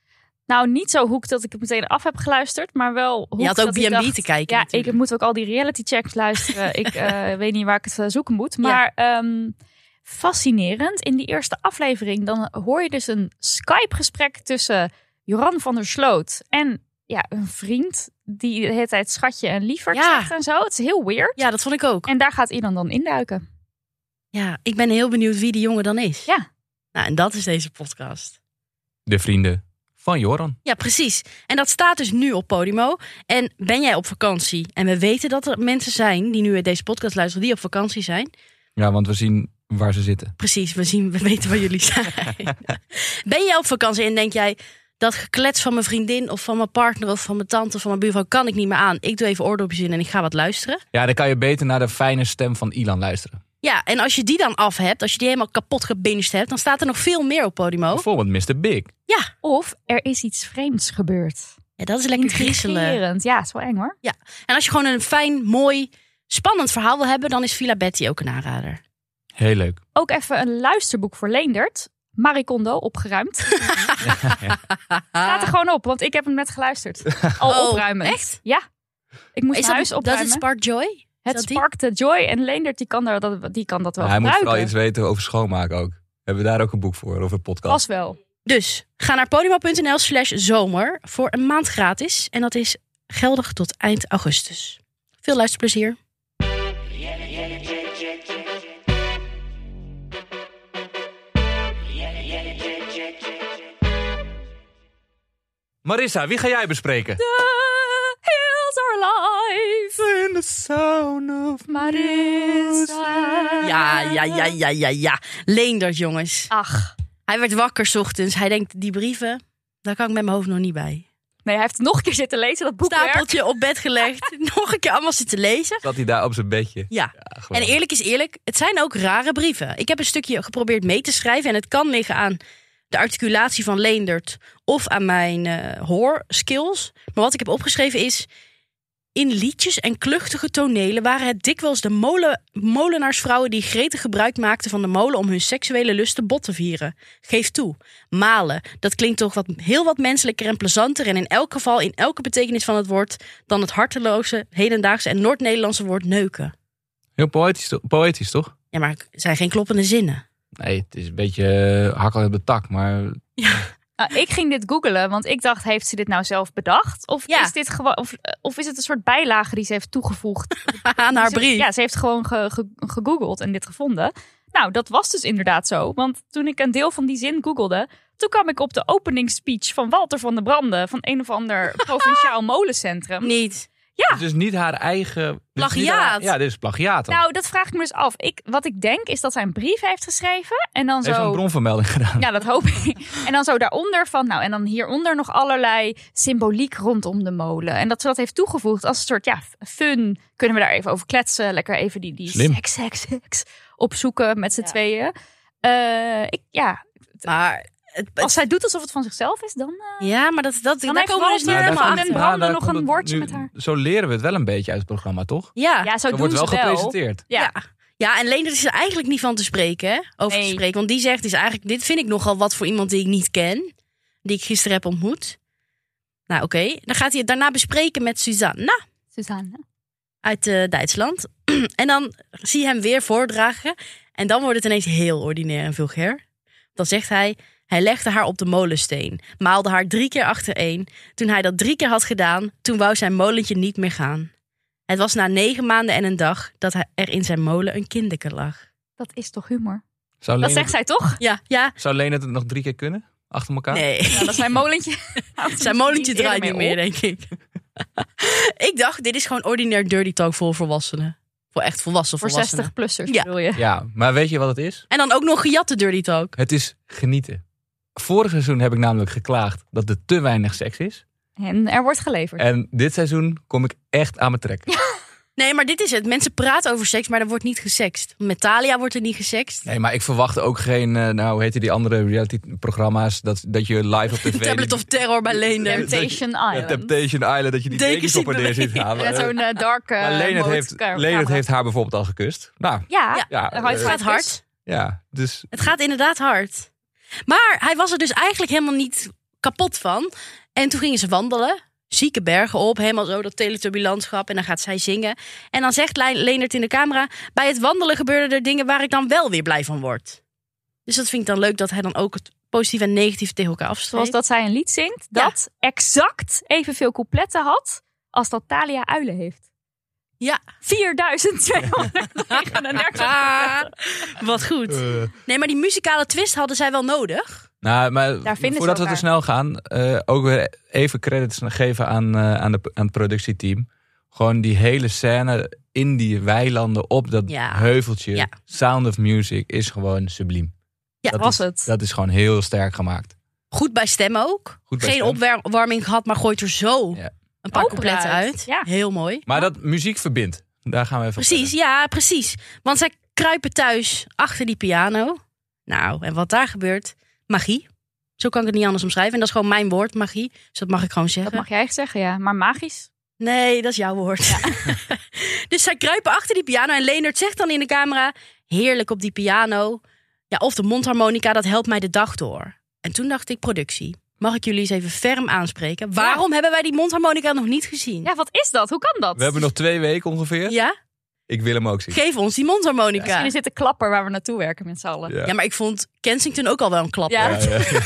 [SPEAKER 4] Nou, niet zo hoek dat ik het meteen af heb geluisterd, maar wel hoek
[SPEAKER 2] Je had ook
[SPEAKER 4] dat ik
[SPEAKER 2] B&B
[SPEAKER 4] dacht,
[SPEAKER 2] te kijken
[SPEAKER 4] Ja,
[SPEAKER 2] natuurlijk.
[SPEAKER 4] ik moet ook al die reality checks luisteren. Ik weet niet waar ik het zoeken moet. Maar fascinerend. In die eerste aflevering dan hoor je dus een Skype-gesprek tussen Joran van der Sloot en een vriend die de hele tijd schatje en lieverd zegt en zo. Het is heel weird.
[SPEAKER 2] Ja, dat vond ik ook.
[SPEAKER 4] En daar gaat Ilan dan induiken.
[SPEAKER 2] Ja, ik ben heel benieuwd wie die jongen dan is.
[SPEAKER 4] Ja.
[SPEAKER 2] Nou, en dat is deze podcast.
[SPEAKER 3] De vrienden van Joran.
[SPEAKER 2] Ja, precies. En dat staat dus nu op Podimo. En ben jij op vakantie? En we weten dat er mensen zijn die nu deze podcast luisteren die op vakantie zijn.
[SPEAKER 3] Ja, want we zien waar ze zitten.
[SPEAKER 2] Precies, we weten waar jullie zijn. Ben jij op vakantie en denk jij, dat geklets van mijn vriendin of van mijn partner of van mijn tante of van mijn buurvrouw kan ik niet meer aan. Ik doe even oordopjes in en ik ga wat luisteren.
[SPEAKER 3] Ja, dan kan je beter naar de fijne stem van Ilan luisteren.
[SPEAKER 2] Ja, en als je die dan af hebt, als je die helemaal kapot gebinged hebt, dan staat er nog veel meer op Podimo.
[SPEAKER 3] Bijvoorbeeld Mr. Big.
[SPEAKER 2] Ja.
[SPEAKER 4] Of er is iets vreemds gebeurd.
[SPEAKER 2] Ja, dat is lekker griezelen.
[SPEAKER 4] Intrigerend. Ja, is wel eng hoor.
[SPEAKER 2] Ja, en als je gewoon een fijn, mooi, spannend verhaal wil hebben, dan is Villa Betty ook een aanrader.
[SPEAKER 3] Heel leuk.
[SPEAKER 4] Ook even een luisterboek voor Leendert. Marie Kondo, opgeruimd. Staat er gewoon op, want ik heb hem net geluisterd. Al opruimen.
[SPEAKER 2] Echt?
[SPEAKER 4] Ja. Ik moest
[SPEAKER 2] Is
[SPEAKER 4] mijn huis
[SPEAKER 2] dat
[SPEAKER 4] opruimen.
[SPEAKER 2] het Spark Joy?
[SPEAKER 4] Het sparkte joy en Leendert die kan dat wel
[SPEAKER 3] Hij moet
[SPEAKER 4] gebruiken.
[SPEAKER 3] vooral iets weten over schoonmaken ook. Hebben we daar ook een boek voor, over podcast?
[SPEAKER 4] Pas wel.
[SPEAKER 2] Dus ga naar podimo.nl/zomer voor een maand gratis. En dat is geldig tot eind augustus. Veel luisterplezier.
[SPEAKER 3] Marissa, wie ga jij bespreken?
[SPEAKER 4] The hills are alive.
[SPEAKER 3] In the sound of
[SPEAKER 4] Marissa.
[SPEAKER 2] Ja. Leendert, jongens.
[SPEAKER 4] Ach,
[SPEAKER 2] Hij werd wakker 's ochtends. Hij denkt, die brieven, daar kan ik met mijn hoofd nog niet bij.
[SPEAKER 4] nee, hij heeft nog een keer zitten lezen, dat boekwerk.
[SPEAKER 2] Stapeltje op bed gelegd. Nog een keer allemaal zitten lezen.
[SPEAKER 3] Zat hij daar op zijn bedje?
[SPEAKER 2] Ja. En
[SPEAKER 3] geweldig.
[SPEAKER 2] eerlijk is eerlijk, het zijn ook rare brieven. Ik heb een stukje geprobeerd mee te schrijven. En het kan liggen aan de articulatie van Leendert of aan mijn hoorskills. Maar wat ik heb opgeschreven is: in liedjes en kluchtige tonelen waren het dikwijls de molenaarsvrouwen die gretig gebruik maakten van de molen om hun seksuele lusten bot te vieren. Geef toe, malen, dat klinkt toch heel wat menselijker en plezanter en in elk geval in elke betekenis van het woord dan het harteloze, hedendaagse en Noord-Nederlandse woord neuken.
[SPEAKER 3] Heel poëtisch, toch?
[SPEAKER 2] Ja, maar het zijn geen kloppende zinnen.
[SPEAKER 3] Nee, het is een beetje hakkel op de tak, maar...
[SPEAKER 4] Nou, ik ging dit googlen, want ik dacht, heeft ze dit nou zelf bedacht? Of is dit gewoon, of is het een soort bijlage die ze heeft toegevoegd
[SPEAKER 2] Aan haar brief.
[SPEAKER 4] Ja, ze heeft gewoon gegoogeld en dit gevonden. Nou, dat was dus inderdaad zo. Want toen ik een deel van die zin googelde, toen kwam ik op de openingsspeech van Walter van der Brande van een of ander provinciaal molencentrum.
[SPEAKER 2] Niet.
[SPEAKER 4] Ja.
[SPEAKER 3] Het is niet haar eigen...
[SPEAKER 2] Plagiaat.
[SPEAKER 3] Ja, dit is plagiaat dan.
[SPEAKER 4] Nou, dat vraag ik me dus af. Wat ik denk is dat zij een brief heeft geschreven en dan
[SPEAKER 3] Heeft
[SPEAKER 4] zo...
[SPEAKER 3] een bronvermelding gedaan.
[SPEAKER 4] Ja, dat hoop ik. En dan zo daaronder van, nou, en dan hieronder nog allerlei symboliek rondom de molen. En dat ze dat heeft toegevoegd als een soort, fun. Kunnen we daar even over kletsen? Lekker even die
[SPEAKER 3] Slim.
[SPEAKER 4] seks opzoeken met z'n tweeën.
[SPEAKER 2] Maar
[SPEAKER 4] Als zij doet alsof het van zichzelf is, dan...
[SPEAKER 2] ja, maar daar
[SPEAKER 4] heeft
[SPEAKER 2] komen we dus niet
[SPEAKER 4] Walter
[SPEAKER 2] helemaal
[SPEAKER 4] van
[SPEAKER 2] achter.
[SPEAKER 4] den Brande
[SPEAKER 3] daar
[SPEAKER 4] nog
[SPEAKER 3] komt
[SPEAKER 4] een
[SPEAKER 3] het
[SPEAKER 4] woordje
[SPEAKER 3] nu-
[SPEAKER 4] met haar.
[SPEAKER 3] Zo leren we het wel een beetje uit het programma, toch?
[SPEAKER 2] Ja.
[SPEAKER 4] Ja, zo
[SPEAKER 3] Dat
[SPEAKER 4] doen
[SPEAKER 3] wordt wel
[SPEAKER 4] ze wel.
[SPEAKER 3] gepresenteerd.
[SPEAKER 4] Ja.
[SPEAKER 2] Ja, en Leendert is er eigenlijk niet van te spreken, hè? Over te
[SPEAKER 4] Nee.
[SPEAKER 2] spreken. Want die zegt, is eigenlijk, dit vind ik nogal wat voor iemand die ik niet ken. Die ik gisteren heb ontmoet. Nou, oké. Dan gaat hij het daarna bespreken met Susanna
[SPEAKER 4] Suzanne.
[SPEAKER 2] uit Duitsland. En dan zie je hem weer voordragen. En dan wordt het ineens heel ordinair en vulgair. Dan zegt hij legde haar op de molensteen. Maalde haar 3 keer achtereen. Toen hij dat 3 keer had gedaan, toen wou zijn molentje niet meer gaan. Het was na 9 maanden en een dag dat er in zijn molen een kinderke lag.
[SPEAKER 4] Dat is toch humor?
[SPEAKER 3] Zou
[SPEAKER 4] Dat
[SPEAKER 3] Leendert-
[SPEAKER 4] zegt zij toch?
[SPEAKER 2] Ja.
[SPEAKER 3] Zou Leendert het nog 3 keer kunnen? Achter elkaar?
[SPEAKER 2] Nee.
[SPEAKER 4] Nou, dat is mijn molentje.
[SPEAKER 2] Zijn molentje
[SPEAKER 4] Eerder
[SPEAKER 2] draait
[SPEAKER 4] mee
[SPEAKER 2] niet meer,
[SPEAKER 4] op.
[SPEAKER 2] denk ik. Ik dacht, dit is gewoon ordinair dirty talk voor volwassenen. Voor echt volwassenen.
[SPEAKER 4] Voor 60-plussers
[SPEAKER 2] Ja.
[SPEAKER 4] bedoel je?
[SPEAKER 3] Ja, maar weet je wat het is?
[SPEAKER 2] En dan ook nog gejatte dirty talk.
[SPEAKER 3] Het is genieten. Vorig seizoen heb ik namelijk geklaagd dat er te weinig seks is.
[SPEAKER 4] En er wordt geleverd.
[SPEAKER 3] En dit seizoen kom ik echt aan mijn trek.
[SPEAKER 2] Nee, maar dit is het. Mensen praten over seks, maar er wordt niet gesext. Met Thalia wordt er niet gesext.
[SPEAKER 3] Nee, maar ik verwacht ook geen, hoe heet die andere reality-programma's, dat je live op tv...
[SPEAKER 2] Tablet of Terror bij Leendert.
[SPEAKER 4] Temptation
[SPEAKER 3] Ja,
[SPEAKER 4] Island.
[SPEAKER 3] Temptation Island, dat je die dekens op haar neer ziet gaan.
[SPEAKER 4] Met zo'n dark
[SPEAKER 3] Maar Leendert heeft haar bijvoorbeeld al gekust. Nou,
[SPEAKER 4] Ja,
[SPEAKER 3] ja,
[SPEAKER 2] Het gaat hard.
[SPEAKER 3] ja, dus...
[SPEAKER 2] Het gaat inderdaad hard. Maar hij was er dus eigenlijk helemaal niet kapot van. En toen gingen ze wandelen. Zieke bergen op, helemaal zo dat Teletubby-landschap. En dan gaat zij zingen. En dan zegt Leendert in de camera... bij het wandelen gebeurden er dingen waar ik dan wel weer blij van word. Dus dat vind ik dan leuk dat hij dan ook het positief en negatief tegen elkaar afstreept.
[SPEAKER 4] Zoals dat zij een lied zingt dat exact evenveel coupletten had als dat Thalia Uilen heeft.
[SPEAKER 2] Ja.
[SPEAKER 4] 4239.
[SPEAKER 2] Wat goed. Nee, maar die muzikale twist hadden zij wel nodig.
[SPEAKER 3] Nou, maar
[SPEAKER 4] Daar vinden
[SPEAKER 3] voordat
[SPEAKER 4] ze
[SPEAKER 3] we te
[SPEAKER 4] elkaar.
[SPEAKER 3] snel gaan, ook weer even credits geven aan het productieteam. Gewoon die hele scène in die weilanden op dat heuveltje.
[SPEAKER 2] Ja.
[SPEAKER 3] Sound of Music is gewoon subliem.
[SPEAKER 2] Ja,
[SPEAKER 3] dat
[SPEAKER 4] was
[SPEAKER 3] is,
[SPEAKER 4] het.
[SPEAKER 3] Dat is gewoon heel sterk gemaakt.
[SPEAKER 2] Goed bij stem ook.
[SPEAKER 3] Goed bij
[SPEAKER 2] Geen
[SPEAKER 3] stem.
[SPEAKER 2] opwarming gehad, maar gooit er zo een paar
[SPEAKER 4] Open
[SPEAKER 2] coupletten
[SPEAKER 4] uit.
[SPEAKER 2] uit.
[SPEAKER 4] Ja.
[SPEAKER 2] Heel mooi.
[SPEAKER 3] Maar dat muziek verbindt. Daar gaan we even
[SPEAKER 2] Precies, ja, precies. Want zij kruipen thuis achter die piano. Nou, en wat daar gebeurt, magie. Zo kan ik het niet anders omschrijven. En dat is gewoon mijn woord, magie. Dus dat mag ik gewoon zeggen.
[SPEAKER 4] Dat mag jij echt zeggen, ja. Maar magisch?
[SPEAKER 2] Nee, dat is jouw woord. Ja. Dus zij kruipen achter die piano. En Leendert zegt dan in de camera... heerlijk op die piano. Ja, of de mondharmonica, dat helpt mij de dag door. En toen dacht ik, productie. Mag ik jullie eens even ferm aanspreken? Waarom hebben wij die mondharmonica nog niet gezien?
[SPEAKER 4] Ja, wat is dat? Hoe kan dat?
[SPEAKER 3] We hebben nog 2 weken ongeveer.
[SPEAKER 2] Ja?
[SPEAKER 3] Ik wil hem ook zien.
[SPEAKER 2] Geef ons die mondharmonica.
[SPEAKER 4] Misschien
[SPEAKER 2] Ja.
[SPEAKER 4] is dit de klapper waar we naartoe werken met z'n allen.
[SPEAKER 3] Ja.
[SPEAKER 2] Maar ik vond Kensington ook al wel een klapper.
[SPEAKER 4] Ja.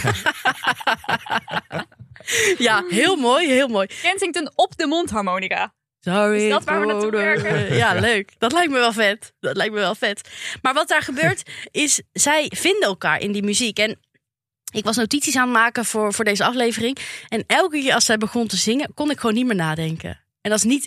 [SPEAKER 2] Ja, heel mooi, heel mooi.
[SPEAKER 4] Kensington op de mondharmonica.
[SPEAKER 2] Sorry.
[SPEAKER 4] Is dat waar we naartoe werken?
[SPEAKER 2] Ja, leuk. Dat lijkt me wel vet. Maar wat daar gebeurt is, zij vinden elkaar in die muziek. En ik was notities aan het maken voor deze aflevering. En elke keer als zij begon te zingen, kon ik gewoon niet meer nadenken. En dat is niet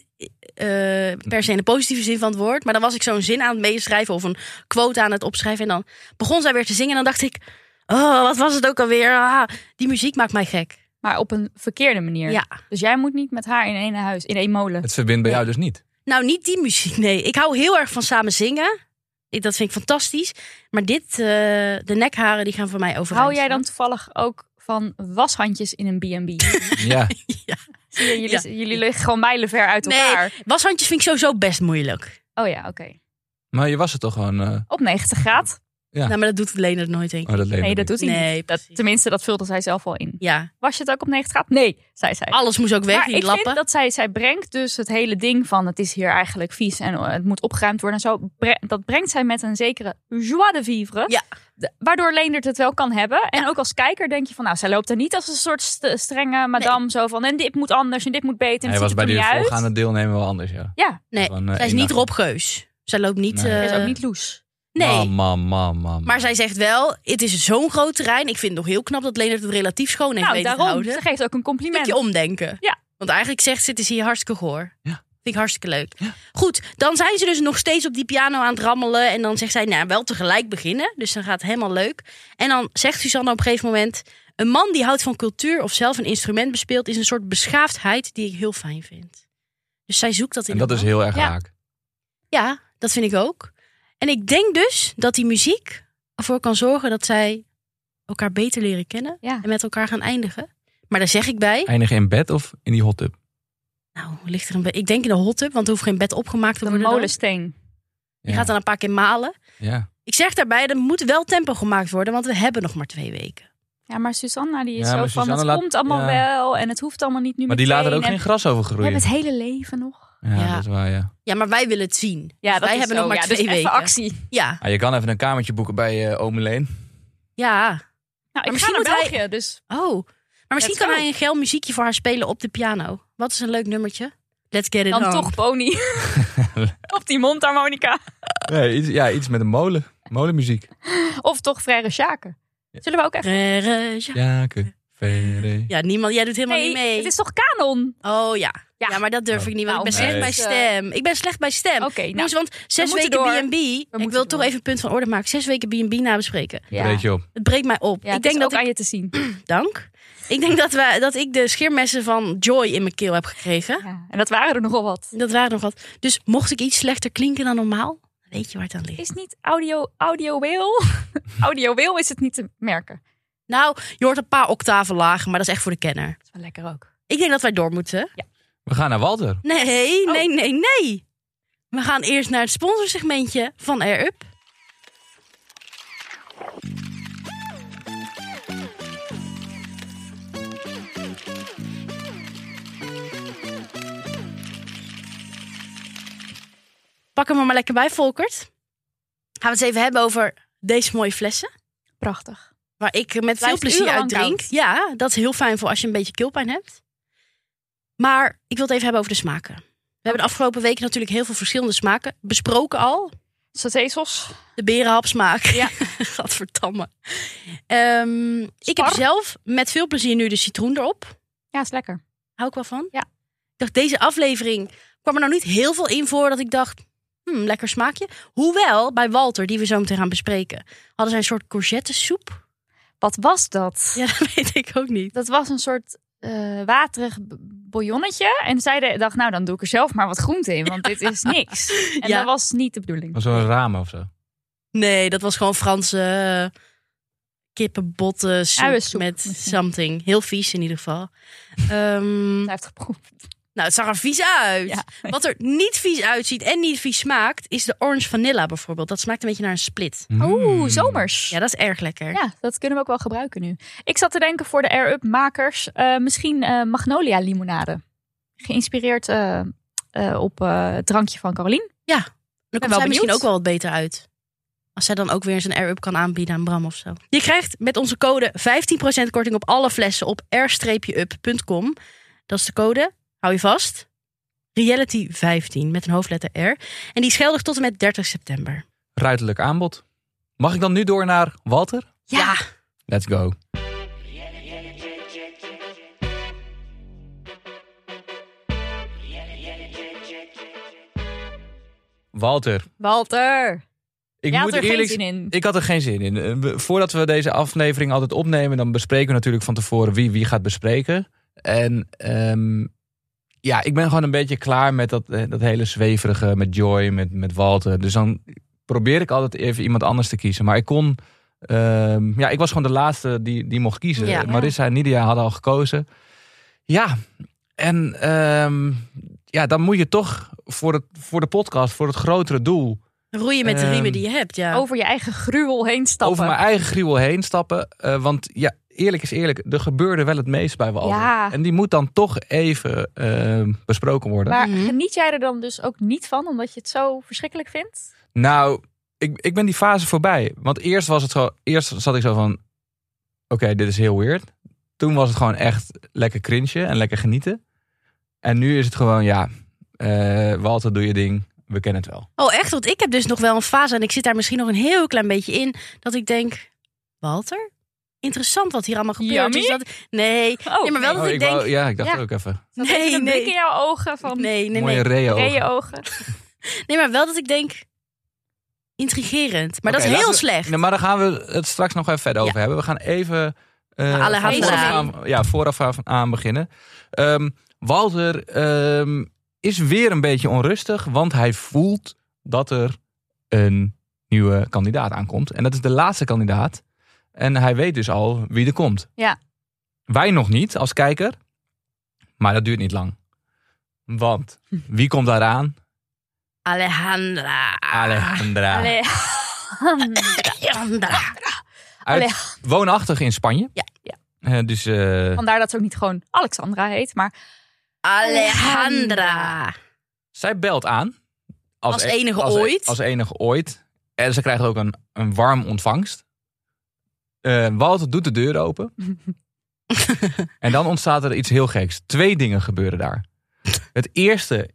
[SPEAKER 2] per se in de positieve zin van het woord. Maar dan was ik zo'n zin aan het meeschrijven of een quote aan het opschrijven. En dan begon zij weer te zingen. En dan dacht ik, oh, wat was het ook alweer? Die muziek maakt mij gek.
[SPEAKER 4] Maar op een verkeerde manier.
[SPEAKER 2] Ja.
[SPEAKER 4] Dus jij moet niet met haar in één huis, in één molen.
[SPEAKER 3] Het verbindt bij jou dus niet.
[SPEAKER 2] Nou, niet die muziek, nee. Ik hou heel erg van samen zingen. Dat vind ik fantastisch. Maar dit, de nekharen, die gaan voor mij overeind.
[SPEAKER 4] Hou jij dan toevallig ook van washandjes in een B&B?
[SPEAKER 3] Ja.
[SPEAKER 2] Ja.
[SPEAKER 4] Zie je, jullie liggen gewoon mijlenver uit elkaar.
[SPEAKER 2] Nee, washandjes vind ik sowieso best moeilijk.
[SPEAKER 4] Oh ja, oké.
[SPEAKER 3] Maar je was het toch gewoon...
[SPEAKER 4] Op 90 graden?
[SPEAKER 3] Ja.
[SPEAKER 2] Nou, maar dat doet Leendert nooit, denk ik.
[SPEAKER 3] Oh, dat
[SPEAKER 4] Nee, dat doet hij
[SPEAKER 2] Nee,
[SPEAKER 4] niet.
[SPEAKER 2] precies.
[SPEAKER 4] Tenminste, dat vulde zij zelf al in.
[SPEAKER 2] Ja,
[SPEAKER 4] Was je het ook op 90 graden? Nee, zei zij.
[SPEAKER 2] alles moest ook weg,
[SPEAKER 4] Maar
[SPEAKER 2] die
[SPEAKER 4] ik
[SPEAKER 2] lappen.
[SPEAKER 4] vind dat zij brengt dus het hele ding van het is hier eigenlijk vies en het moet opgeruimd worden en zo. Dat brengt zij met een zekere joie de vivre.
[SPEAKER 2] Ja.
[SPEAKER 4] Waardoor Leendert het wel kan hebben. En ook als kijker denk je van nou, zij loopt er niet als een soort strenge madame. Zo van en dit moet anders en dit moet beter. En
[SPEAKER 3] Hij
[SPEAKER 4] het
[SPEAKER 3] was
[SPEAKER 4] ziet
[SPEAKER 3] bij
[SPEAKER 4] er
[SPEAKER 3] die
[SPEAKER 4] niet uit.
[SPEAKER 3] voorgaande deelnemer wel anders, ja.
[SPEAKER 4] Ja,
[SPEAKER 2] Nee,
[SPEAKER 3] Van,
[SPEAKER 2] zij is
[SPEAKER 3] één
[SPEAKER 2] niet
[SPEAKER 3] dag.
[SPEAKER 2] Rob Geus. Zij loopt niet...
[SPEAKER 3] Nee.
[SPEAKER 4] dat is ook niet loes.
[SPEAKER 2] Nee,
[SPEAKER 3] Man.
[SPEAKER 2] maar zij zegt wel, het is zo'n groot terrein. Ik vind het nog heel knap dat Leendert het relatief schoon heeft
[SPEAKER 4] Nou,
[SPEAKER 2] weten te
[SPEAKER 4] daarom.
[SPEAKER 2] houden.
[SPEAKER 4] Ze geeft ook een compliment.
[SPEAKER 2] Stukje omdenken.
[SPEAKER 4] Ja.
[SPEAKER 2] Want eigenlijk zegt ze, het is hier hartstikke goor.
[SPEAKER 3] Ja.
[SPEAKER 2] Vind ik hartstikke leuk. Ja. Goed, dan zijn ze dus nog steeds op die piano aan het rammelen. En dan zegt zij, nou, wel tegelijk beginnen. Dus dan gaat het helemaal leuk. En dan zegt Suzanne op een gegeven moment... een man die houdt van cultuur of zelf een instrument bespeelt... is een soort beschaafdheid die ik heel fijn vind. Dus zij zoekt dat in
[SPEAKER 3] En dat
[SPEAKER 2] een
[SPEAKER 3] is
[SPEAKER 2] man.
[SPEAKER 3] heel erg
[SPEAKER 4] Ja.
[SPEAKER 3] raak.
[SPEAKER 2] Ja, dat vind ik ook. En ik denk dus dat die muziek ervoor kan zorgen... dat zij elkaar beter leren kennen.
[SPEAKER 4] Ja.
[SPEAKER 2] En met elkaar gaan eindigen. Maar daar zeg ik bij...
[SPEAKER 3] Eindigen in bed of in die hot tub?
[SPEAKER 2] Nou, ligt er een ik denk in de hot tub, want er hoeft geen bed opgemaakt te
[SPEAKER 4] De
[SPEAKER 2] worden. Dan.
[SPEAKER 4] molensteen.
[SPEAKER 2] Je gaat dan een paar keer malen.
[SPEAKER 3] Ja.
[SPEAKER 2] Ik zeg daarbij, er moet wel tempo gemaakt worden, want we hebben nog maar 2 weken.
[SPEAKER 4] Ja, maar Susanna die is
[SPEAKER 3] Ja,
[SPEAKER 4] zo
[SPEAKER 3] maar
[SPEAKER 4] van
[SPEAKER 3] Susanne
[SPEAKER 4] het
[SPEAKER 3] laat-
[SPEAKER 4] komt allemaal
[SPEAKER 3] ja.
[SPEAKER 4] wel en het hoeft allemaal niet nu
[SPEAKER 3] Maar die laten er ook
[SPEAKER 4] meteen.
[SPEAKER 3] geen gras over
[SPEAKER 4] We
[SPEAKER 3] groeien.
[SPEAKER 4] hebben het hele leven nog.
[SPEAKER 3] Ja,
[SPEAKER 2] Ja.
[SPEAKER 3] dat is waar, ja.
[SPEAKER 2] Ja, maar wij willen het zien.
[SPEAKER 4] Ja,
[SPEAKER 2] Dus
[SPEAKER 4] dat
[SPEAKER 2] wij
[SPEAKER 4] is
[SPEAKER 2] hebben
[SPEAKER 4] zo.
[SPEAKER 2] nog maar
[SPEAKER 4] Ja,
[SPEAKER 2] 2
[SPEAKER 4] dus
[SPEAKER 2] weken.
[SPEAKER 4] even actie.
[SPEAKER 2] Ja,
[SPEAKER 3] Je kan even een kamertje boeken bij Ome Leen.
[SPEAKER 2] ja.
[SPEAKER 4] Nou, ik
[SPEAKER 2] misschien
[SPEAKER 4] ga naar
[SPEAKER 2] moet hij-
[SPEAKER 4] België, dus
[SPEAKER 2] Oh, maar misschien
[SPEAKER 4] Let's
[SPEAKER 2] kan
[SPEAKER 4] go.
[SPEAKER 2] hij een geil muziekje voor haar spelen op de piano. Wat is een leuk nummertje? Let's get it
[SPEAKER 4] dan
[SPEAKER 2] on.
[SPEAKER 4] toch pony. Op die mondharmonica.
[SPEAKER 3] Nee, iets met een molen. Molenmuziek.
[SPEAKER 4] Of toch Frère Sjaken. Zullen we ook echt...
[SPEAKER 3] Jaken, verre.
[SPEAKER 2] Ja, niemand. Jij doet helemaal
[SPEAKER 4] Nee,
[SPEAKER 2] niet mee.
[SPEAKER 4] het is toch kanon?
[SPEAKER 2] Oh ja.
[SPEAKER 4] Ja.
[SPEAKER 2] Ja, maar dat durf ik niet, want
[SPEAKER 4] Nou,
[SPEAKER 2] ik ben slecht
[SPEAKER 3] nee.
[SPEAKER 2] bij stem. Ik ben slecht bij stem.
[SPEAKER 4] Oké, nou,
[SPEAKER 2] Jongens, want 6
[SPEAKER 4] moeten
[SPEAKER 2] weken
[SPEAKER 4] door.
[SPEAKER 2] B&B. Ik
[SPEAKER 4] moeten
[SPEAKER 2] wil toch
[SPEAKER 4] door.
[SPEAKER 2] even een punt van orde maken. 6 weken B&B nabespreken.
[SPEAKER 4] ja.
[SPEAKER 3] Breek je op.
[SPEAKER 2] Het breekt mij op.
[SPEAKER 4] Ja,
[SPEAKER 2] ik
[SPEAKER 4] het
[SPEAKER 2] denk
[SPEAKER 4] is
[SPEAKER 2] dat
[SPEAKER 4] ook
[SPEAKER 2] ik
[SPEAKER 4] aan je te zien.
[SPEAKER 2] Dank. Ik denk dat ik de scheermessen van Joy in mijn keel heb gekregen.
[SPEAKER 4] Ja, en dat waren er nogal wat.
[SPEAKER 2] Dat waren nog wat. Dus mocht ik iets slechter klinken dan normaal, weet je waar het aan ligt.
[SPEAKER 4] Is niet audio-wheel? Audio-wheel is het niet te merken.
[SPEAKER 2] Nou, je hoort een paar octaven lager, maar dat is echt voor de kenner.
[SPEAKER 4] Dat is wel lekker ook.
[SPEAKER 2] Ik denk dat wij door moeten.
[SPEAKER 3] We gaan naar Walter.
[SPEAKER 2] Nee. We gaan eerst naar het sponsorsegmentje van Air Up. Pak hem er maar lekker bij, Volkert. Gaan we het eens even hebben over deze mooie flessen.
[SPEAKER 4] Prachtig.
[SPEAKER 2] Waar ik met veel
[SPEAKER 4] Blijft
[SPEAKER 2] plezier uit
[SPEAKER 4] urenlang
[SPEAKER 2] drink.
[SPEAKER 4] koud.
[SPEAKER 2] Ja, dat is heel fijn voor als je een beetje keelpijn hebt. Maar ik wil het even hebben over de smaken. We hebben de afgelopen weken natuurlijk heel veel verschillende smaken besproken al.
[SPEAKER 4] Satésos.
[SPEAKER 2] De berenhapsmaak.
[SPEAKER 4] Ja.
[SPEAKER 2] Gadverdamme. Ik heb
[SPEAKER 4] Spar.
[SPEAKER 2] zelf met veel plezier nu de citroen erop.
[SPEAKER 4] Ja, is lekker.
[SPEAKER 2] Hou ik wel van.
[SPEAKER 4] Ja.
[SPEAKER 2] Ik dacht, deze aflevering kwam er nou niet heel veel in voor dat ik dacht, lekker smaakje. Hoewel, bij Walter, die we zo meteen gaan bespreken, hadden zij een soort courgettesoep.
[SPEAKER 4] Wat was dat?
[SPEAKER 2] Ja, dat weet ik ook niet.
[SPEAKER 4] Dat was een soort waterig bouillonnetje. En zij dacht, nou dan doe ik er zelf maar wat groente in. Want dit is niks. En
[SPEAKER 2] Ja.
[SPEAKER 4] dat was niet de bedoeling.
[SPEAKER 3] Was zo'n ramen of zo.
[SPEAKER 2] Nee, dat was gewoon Franse kippenbotten soep
[SPEAKER 4] Uiensoep
[SPEAKER 2] met
[SPEAKER 4] misschien.
[SPEAKER 2] something. Heel vies in ieder geval.
[SPEAKER 4] Hij heeft geproefd.
[SPEAKER 2] Nou, het zag er vies uit.
[SPEAKER 4] Ja.
[SPEAKER 2] Wat er niet vies uitziet en niet vies smaakt, is de orange vanilla bijvoorbeeld. Dat smaakt een beetje naar een split.
[SPEAKER 4] Oeh, zomers.
[SPEAKER 2] Ja, dat is erg lekker.
[SPEAKER 4] Ja, dat kunnen we ook wel gebruiken nu. Ik zat te denken voor de Air-Up makers. Misschien magnolia limonade. Geïnspireerd op het drankje van Carolien.
[SPEAKER 2] Dan komt
[SPEAKER 4] wel
[SPEAKER 2] zij misschien
[SPEAKER 4] benieuwd.
[SPEAKER 2] ook wel wat beter uit. Als zij dan ook weer eens een Air-Up kan aanbieden aan Bram of zo. Je krijgt met onze code 15% korting op alle flessen op r-up.com. Dat is de code, hou je vast. Reality15 met een hoofdletter R. En die is geldig tot en met 30 september.
[SPEAKER 3] Ruiterlijk aanbod. Mag ik dan nu door naar Walter?
[SPEAKER 2] Ja.
[SPEAKER 3] Let's go. Walter, ik
[SPEAKER 4] Jij had
[SPEAKER 3] moet
[SPEAKER 4] er geen
[SPEAKER 3] eerlijk
[SPEAKER 4] zin in.
[SPEAKER 3] Ik had er geen zin in. Voordat we deze aflevering altijd opnemen, dan bespreken we natuurlijk van tevoren wie gaat bespreken. En ik ben gewoon een beetje klaar met dat hele zweverige, met Joy, met Walter. Dus dan probeer ik altijd even iemand anders te kiezen. Maar ik kon, ik was gewoon de laatste die mocht kiezen.
[SPEAKER 2] Ja.
[SPEAKER 3] Marissa en Nidia hadden al gekozen. Ja, en dan moet je toch voor de podcast, voor het grotere doel,
[SPEAKER 2] Roeien met de riemen die je hebt, ja.
[SPEAKER 4] Over je eigen gruwel heen stappen.
[SPEAKER 3] over mijn eigen gruwel heen stappen. Want ja, eerlijk is eerlijk, er gebeurde wel het meest bij Walter.
[SPEAKER 4] Ja.
[SPEAKER 3] En die moet dan toch even besproken worden.
[SPEAKER 4] Maar
[SPEAKER 2] Mhm.
[SPEAKER 4] geniet jij er dan dus ook niet van, omdat je het zo verschrikkelijk vindt?
[SPEAKER 3] Nou, ik ben die fase voorbij. Want eerst zat ik zo van, oké, dit is heel weird. Toen was het gewoon echt lekker cringen en lekker genieten. En nu is het gewoon, Walter, doe je ding. We kennen het wel.
[SPEAKER 2] Oh, echt? Want ik heb dus nog wel een fase en ik zit daar misschien nog een heel klein beetje in. Dat ik denk, Walter? Interessant wat hier allemaal gebeurt.
[SPEAKER 4] Yummy?
[SPEAKER 2] Dus dat, nee, maar wel dat ik denk...
[SPEAKER 3] ik dacht
[SPEAKER 4] Ja.
[SPEAKER 3] ook even.
[SPEAKER 4] Dat heeft een blik in jouw ogen van
[SPEAKER 2] Nee.
[SPEAKER 3] Mooie reeën
[SPEAKER 4] ogen.
[SPEAKER 2] Nee, maar wel dat ik denk... Intrigerend. Maar
[SPEAKER 3] Oké,
[SPEAKER 2] dat is heel
[SPEAKER 3] laten we-
[SPEAKER 2] slecht.
[SPEAKER 3] Nee, maar daar gaan we het straks nog even verder over hebben. We gaan even
[SPEAKER 2] Alejandra.
[SPEAKER 3] vooraf aan beginnen. Walter is weer een beetje onrustig, want hij voelt dat er een nieuwe kandidaat aankomt. En dat is de laatste kandidaat. En hij weet dus al wie er komt.
[SPEAKER 4] Ja.
[SPEAKER 3] Wij nog niet als kijker, maar dat duurt niet lang. Want wie komt daar aan?
[SPEAKER 2] Alejandra.
[SPEAKER 3] Alejandra.
[SPEAKER 2] Alejandra.
[SPEAKER 3] Woonachtig in Spanje.
[SPEAKER 2] Ja.
[SPEAKER 3] Dus
[SPEAKER 4] Vandaar dat ze ook niet gewoon Alexandra heet, maar
[SPEAKER 2] Alejandra.
[SPEAKER 3] zij belt aan.
[SPEAKER 2] Als enige ooit.
[SPEAKER 3] Als enige ooit. En ze krijgt ook een warm ontvangst. Walter doet de deur open. En dan ontstaat er iets heel geks. 2 dingen gebeuren daar. Het eerste